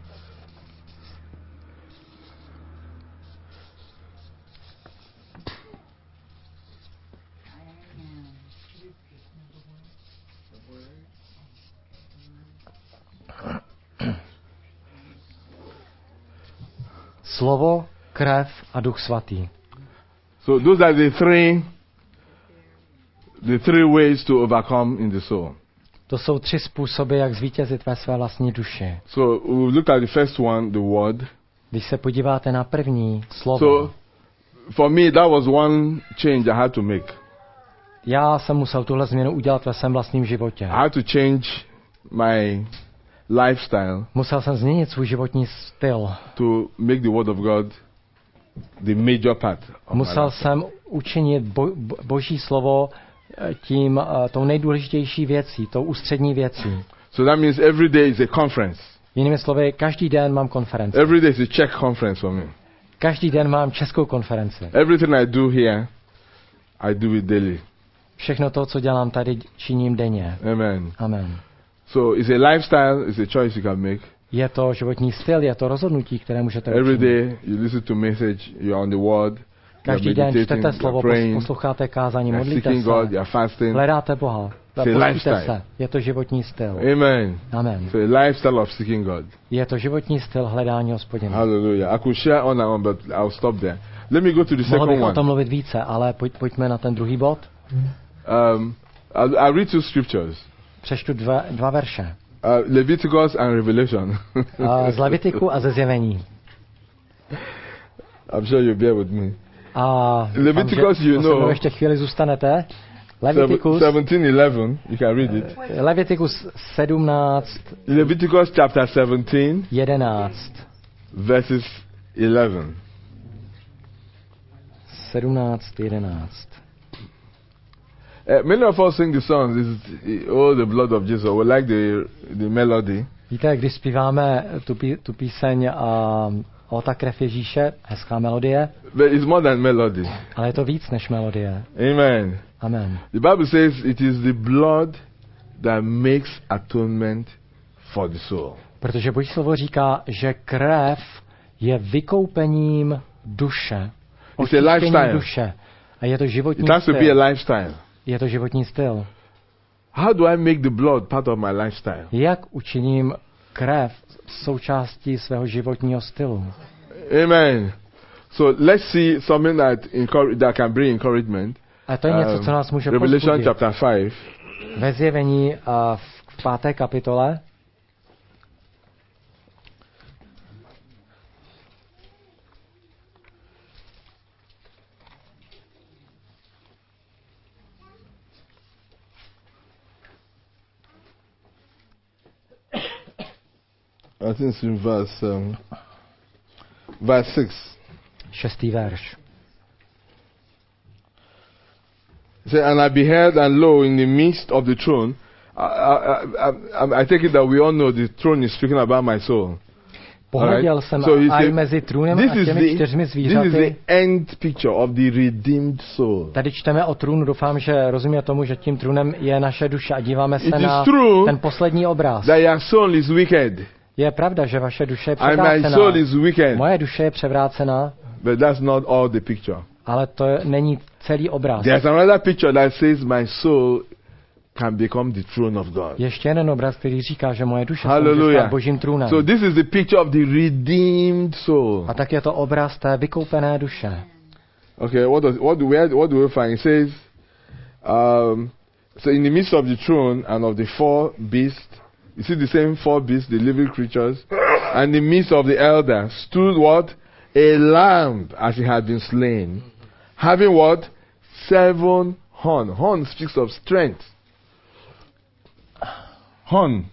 Slovo, krev a Duch Svatý. So those are the three ways to overcome in the soul. To jsou 3 způsoby, jak zvítězit ve své vlastní duši. So we look at the first one, the word. Když se podíváte na první slovo, So for me, that was one change I had to make. já jsem musel tuhle změnu udělat ve svém vlastním životě. I had to change my lifestyle Musel jsem změnit svůj životní styl. to make the word of God the major part of my Musel life. jsem učinit Boží slovo tou nejdůležitější věcí, tou ústřední věcí. So that means every day is a conference. Jinými slovy, každý den mám konferenci. Every day is a Czech conference for me. Každý den mám českou konferenci. Everything I do here, I do it daily. Všechno to, co dělám tady, činím denně. Amen. Amen. So it's a lifestyle, it's a choice you can make. Je to životní styl, je to rozhodnutí, které můžete Every učinit. day you listen to message, you're on the word, Každý den čtete slovo, posloucháte kázání, you're modlíte seeking God, se, you're fasting. hledáte Boha, It's a postíte lifestyle. se. Je to životní styl. Amen. Amen. So a lifestyle of seeking God. Je to životní styl hledání Hospodina. Hallelujah. I could share on and on, but I'll stop there. Let me go to the Mohl second bych o one. tom mluvit více, ale pojďme na ten druhý bod. I'll read 2 scriptures. Přečtu dva verše. Leviticus and Revelation. Z Levitiku a ze Zjevení. I'm sure you'll bear with me. A Leviticus, you se mnou know, ještě chvíli zůstanete. Levitikus 17:11. You can read it. Levitikus 17, Leviticus chapter 17, 11. verses 11. 17, 11. Many of us sing the songs. Oh, the blood of Jesus. We like the melody. Víte, když zpíváme tu píseň O ta krev Ježíše, hezká melodie, But it's more than melody. ale je to víc než melodie. Amen. Amen. The Bible says it is the blood that makes atonement for the soul. Protože Boží slovo říká, že krev je vykoupením duše. It's a lifestyle. Duše. A je to životní It has to be styl. a lifestyle. Je to životní styl. How do I make the blood part of my lifestyle? Jak učiním krev součástí svého životního stylu? Amen. So let's see something that can bring encouragement. A to je něco, co nás může Revelation povzbudit. chapter 5. Ve Zjevení v 5. kapitole I think it's in verse 6. 6. verš. It said, and I beheld, and lo, in the midst of the throne, I take it that we all know the throne is speaking about my soul. Pohleděl jsem So he aj said, mezi trůnem this a is těmi 4 the zvířaty. end picture of the redeemed soul. Tady čteme o trůnu, doufám, že rozumíme tomu, že tím trůnem je naše duše a díváme It se is na true ten poslední obraz. that your soul is wicked Je pravda, že vaše duše je and my převrácená. soul is wicked, Moje duše je převrácená, but that's not all the picture. ale to není celý obraz. There's another picture that says my soul can become the throne of God. Ještě jeden obraz, který říká, že moje duše se může Hallelujah. stát božím trůnem. So this is the picture of the redeemed soul. A tak je to obraz té vykoupené duše. Okay, what do we find? It says, so in the midst of the throne and of the 4 beasts, you see the same 4 beasts, the living creatures, and in the midst of the elders stood what? A lamb as he had been slain, having what? 7 horns. Horn speaks of strength. Horn.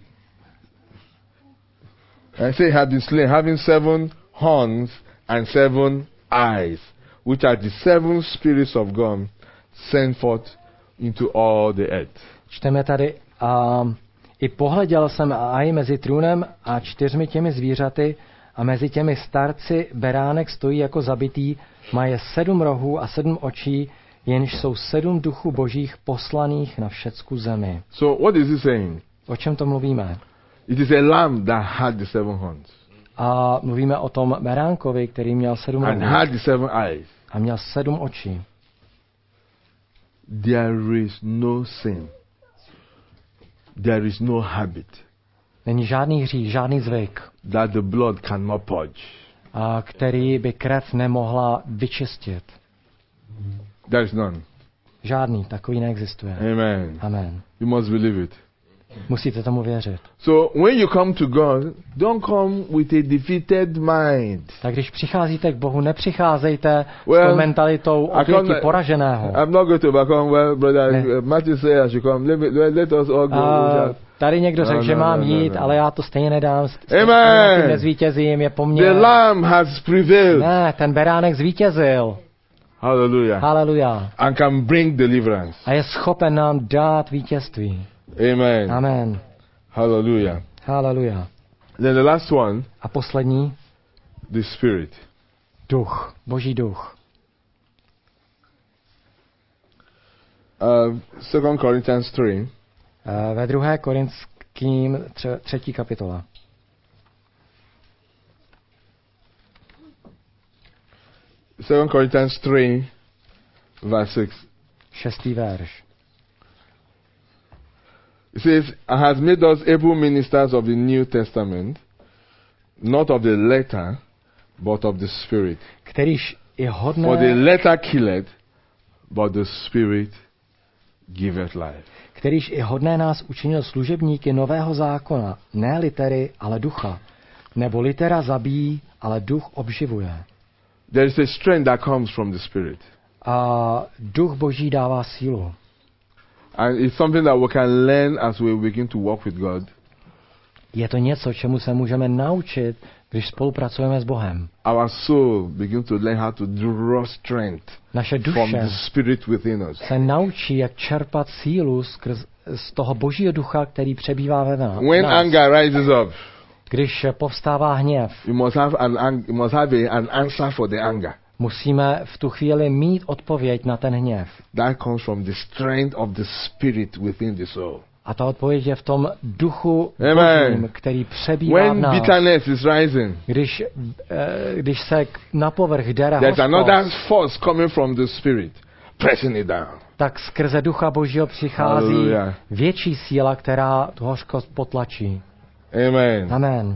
I say had been slain, having 7 horns and 7 eyes, which are the 7 spirits of God sent forth into all the earth. Čteme tady, i pohleděl jsem aj mezi trůnem a 4 těmi zvířaty a mezi těmi starci beránek stojí jako zabitý, má je 7 rohů a 7 očí, jenž jsou 7 duchů božích poslaných na všecku zemi. So what is he saying? O čem to mluvíme? It is a lamb that had the 7 horns A mluvíme o tom beránkovi, který měl 7 and rohů had the 7 eyes. a měl 7 očí. There is no sin. There is no habit Není žádný hřích, žádný zvyk, that the blood cannot purge. a který by krev nemohla vyčistit. There is none. Žádný takový neexistuje. Amen. Amen. You must believe it. Musíte tomu věřit. So when you come to God, don't come with a defeated mind. Tak když přicházíte k Bohu, nepřicházejte s Well, tou mentalitou oběti poraženého. I'm not going to overcome. Well, brother, Ne. Matthew said I should come. Let us all go. A tady někdo řekl, No, že no, mám no, jít, no. ale já to stejně nedám. Amen. Nezvítězím, je po mně. The Lamb has prevailed. Ne, ten beránek zvítězil. Hallelujah. Haleluja. And can bring deliverance. A je schopen nám dát vítězství. Amen. Amen. Hallelujah. Haleluja. Then the last one, A poslední, the Spirit. duch, boží duch. 2 Corinthians 3. Ve 2. Korinským 3. kapitola. Second Corinthians 3, verse 6. 6. verš. It says, and has made us able ministers of the New Testament, not of the letter, but of the Spirit. Kterýž i For the hodné, letter killeth, but the Spirit giveth life. kterýž i hodné nás učinil služebníky nového zákona, ne litery, ale ducha. Nebo litera zabíjí, ale duch obživuje. There is a strength that comes from the Spirit. A duch boží dává sílu. And it's something that we can learn as we begin to walk with God. Je to něco, čemu se můžeme naučit, když spolupracujeme s Bohem. Our soul begins to learn how to draw strength Naše from duše the Spirit within us. se naučí, jak čerpat sílu z toho božího ducha, který přebývá ve nás. When anger rises up, Když povstává hněv, you must have an answer for the anger. musíme v tu chvíli mít odpověď na ten hněv. That comes from the strength of the Spirit within the soul. A ta odpověď je v tom duchu Amen. božím, který přebývá v When nás. bitterness is rising, Když se na povrch dere there's another hořkost, force coming from the Spirit, pressing it down. tak skrze ducha božího přichází Hallelujah. větší síla, která tu hořkost potlačí. Amen. Amen.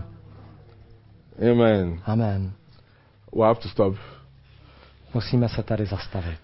Amen. Amen. We'll have to stop. Musíme se tady zastavit.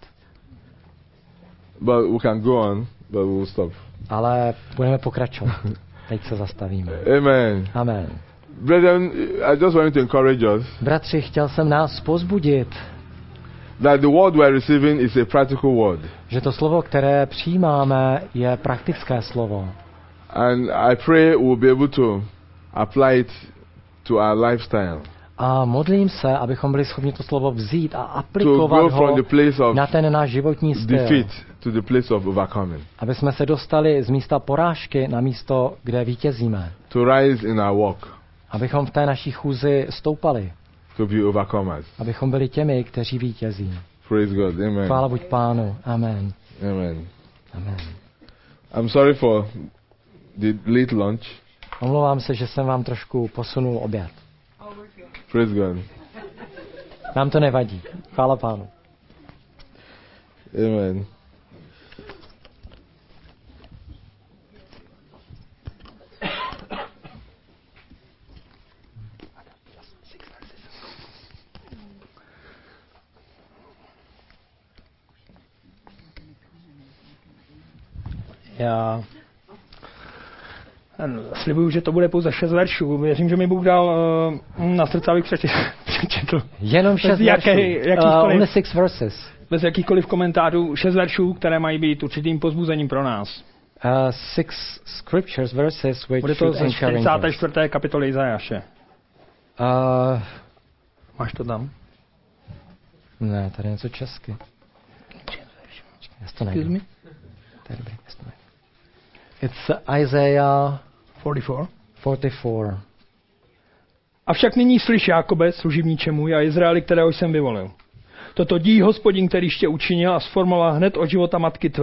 But we can go on, but we will stop. Ale budeme pokračovat. Teď se zastavíme. Amen. Amen. Brethren, I just wanted to encourage us Bratři, chtěl jsem nás pozbudit, that the word we are receiving is a practical word. že to slovo, které přijímáme, je praktické slovo. And I pray we'll be able to apply it to our lifestyle. A modlím se, abychom byli schopni to slovo vzít a To aplikovat go ho from the place of na ten náš životní styl. defeat to the place of overcoming. Aby jsme se dostali z místa porážky na místo, kde vítězíme. To rise in our walk. Abychom v té naší chůzi stoupali. to be overcomers. Abychom byli těmi, kteří vítězí. Praise God. Amen. Chvála buď Pánu. Amen. Amen. Amen. I'm sorry for the late lunch. Omlouvám se, že jsem vám trošku posunul oběd. Praise God. Nám to nevadí. Chvála Pánu. Amen. Já slibuju, že to bude pouze 6 veršů. Věřím, že mi Bůh dal na srdce, abych přečetl. Jenom 6 veršů. Only 6 verses. Bez jakýchkoliv komentářů 6 veršů, které mají být určitým pozbuzením pro nás. 6 scriptures, verses which bude to should ze encourage us. 44. kapitoly Izajáše. Máš to tam? Ne, tady je něco česky. Já to najdu. Tady, it's Isaiah 44. Avšak nyní slyš, Jákobe, služebníče můj, a Izraeli, kterého jsem vyvolil. Toto dí Hospodin, který tě učinil a sformoval hned od života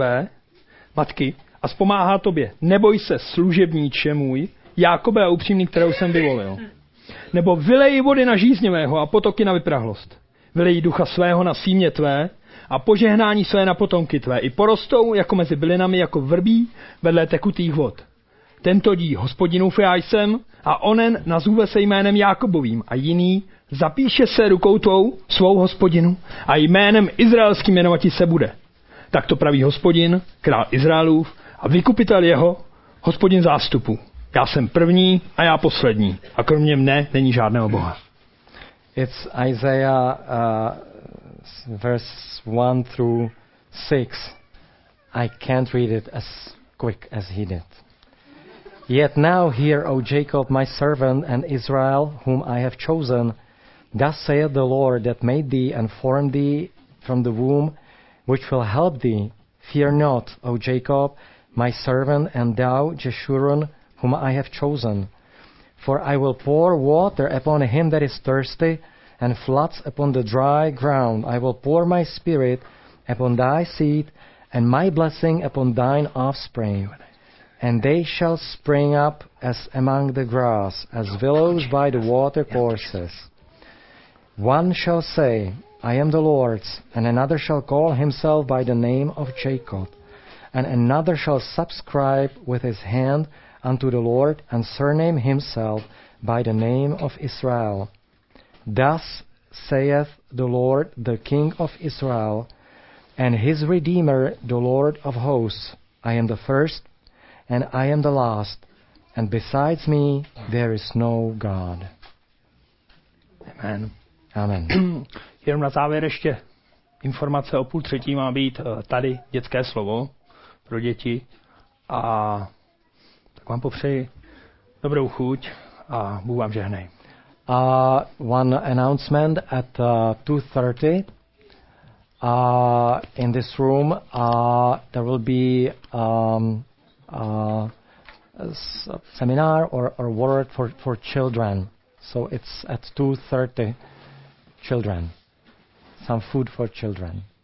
matky, a zpomáhá tobě. Neboj se, služebníče můj, Jákobe a upřímný, kterého jsem vyvolil. Nebo vylej vody na žízněvého a potoky na vyprahlost. Vylej ducha svého na símě tvé a požehnání své na potomky tvé. I porostou jako mezi bylinami, jako vrbí vedle tekutých vod. Tento dí Hospodinův já jsem a onen nazůve se jménem Jákobovým a jiný zapíše se rukou tvou svou Hospodinu a jménem izraelským jmenovati se bude. Tak to praví Hospodin, král Izraelův a vykupitel jeho, Hospodin zástupu. Já jsem první a já poslední a kromě mne není žádného Boha. It's Isaiah verse 1 through 6. I can't read it as quick as he did. Yet now hear, O Jacob, my servant, and Israel, whom I have chosen. Thus saith the Lord that made thee and formed thee from the womb, which will help thee. Fear not, O Jacob, my servant, and thou, Jeshurun, whom I have chosen. For I will pour water upon him that is thirsty, and floods upon the dry ground. I will pour my spirit upon thy seed, and my blessing upon thine offspring. And they shall spring up as among the grass, as willows by the water courses. One shall say, I am the Lord's, and another shall call himself by the name of Jacob, and another shall subscribe with his hand unto the Lord, and surname himself by the name of Israel. Thus saith the Lord, the King of Israel, and his Redeemer, the Lord of hosts. I am the first, and I am the last, and besides me there is no God. Amen. Amen. Jenom na závěr ještě informace o 2:30 má být tady dětské slovo pro děti a tak vám popřeji dobrou chuť a Bůh vám žehnej. One announcement at 2:30 in this room there will be a seminar or word for children. So it's at 2:30. Children. Some food for children.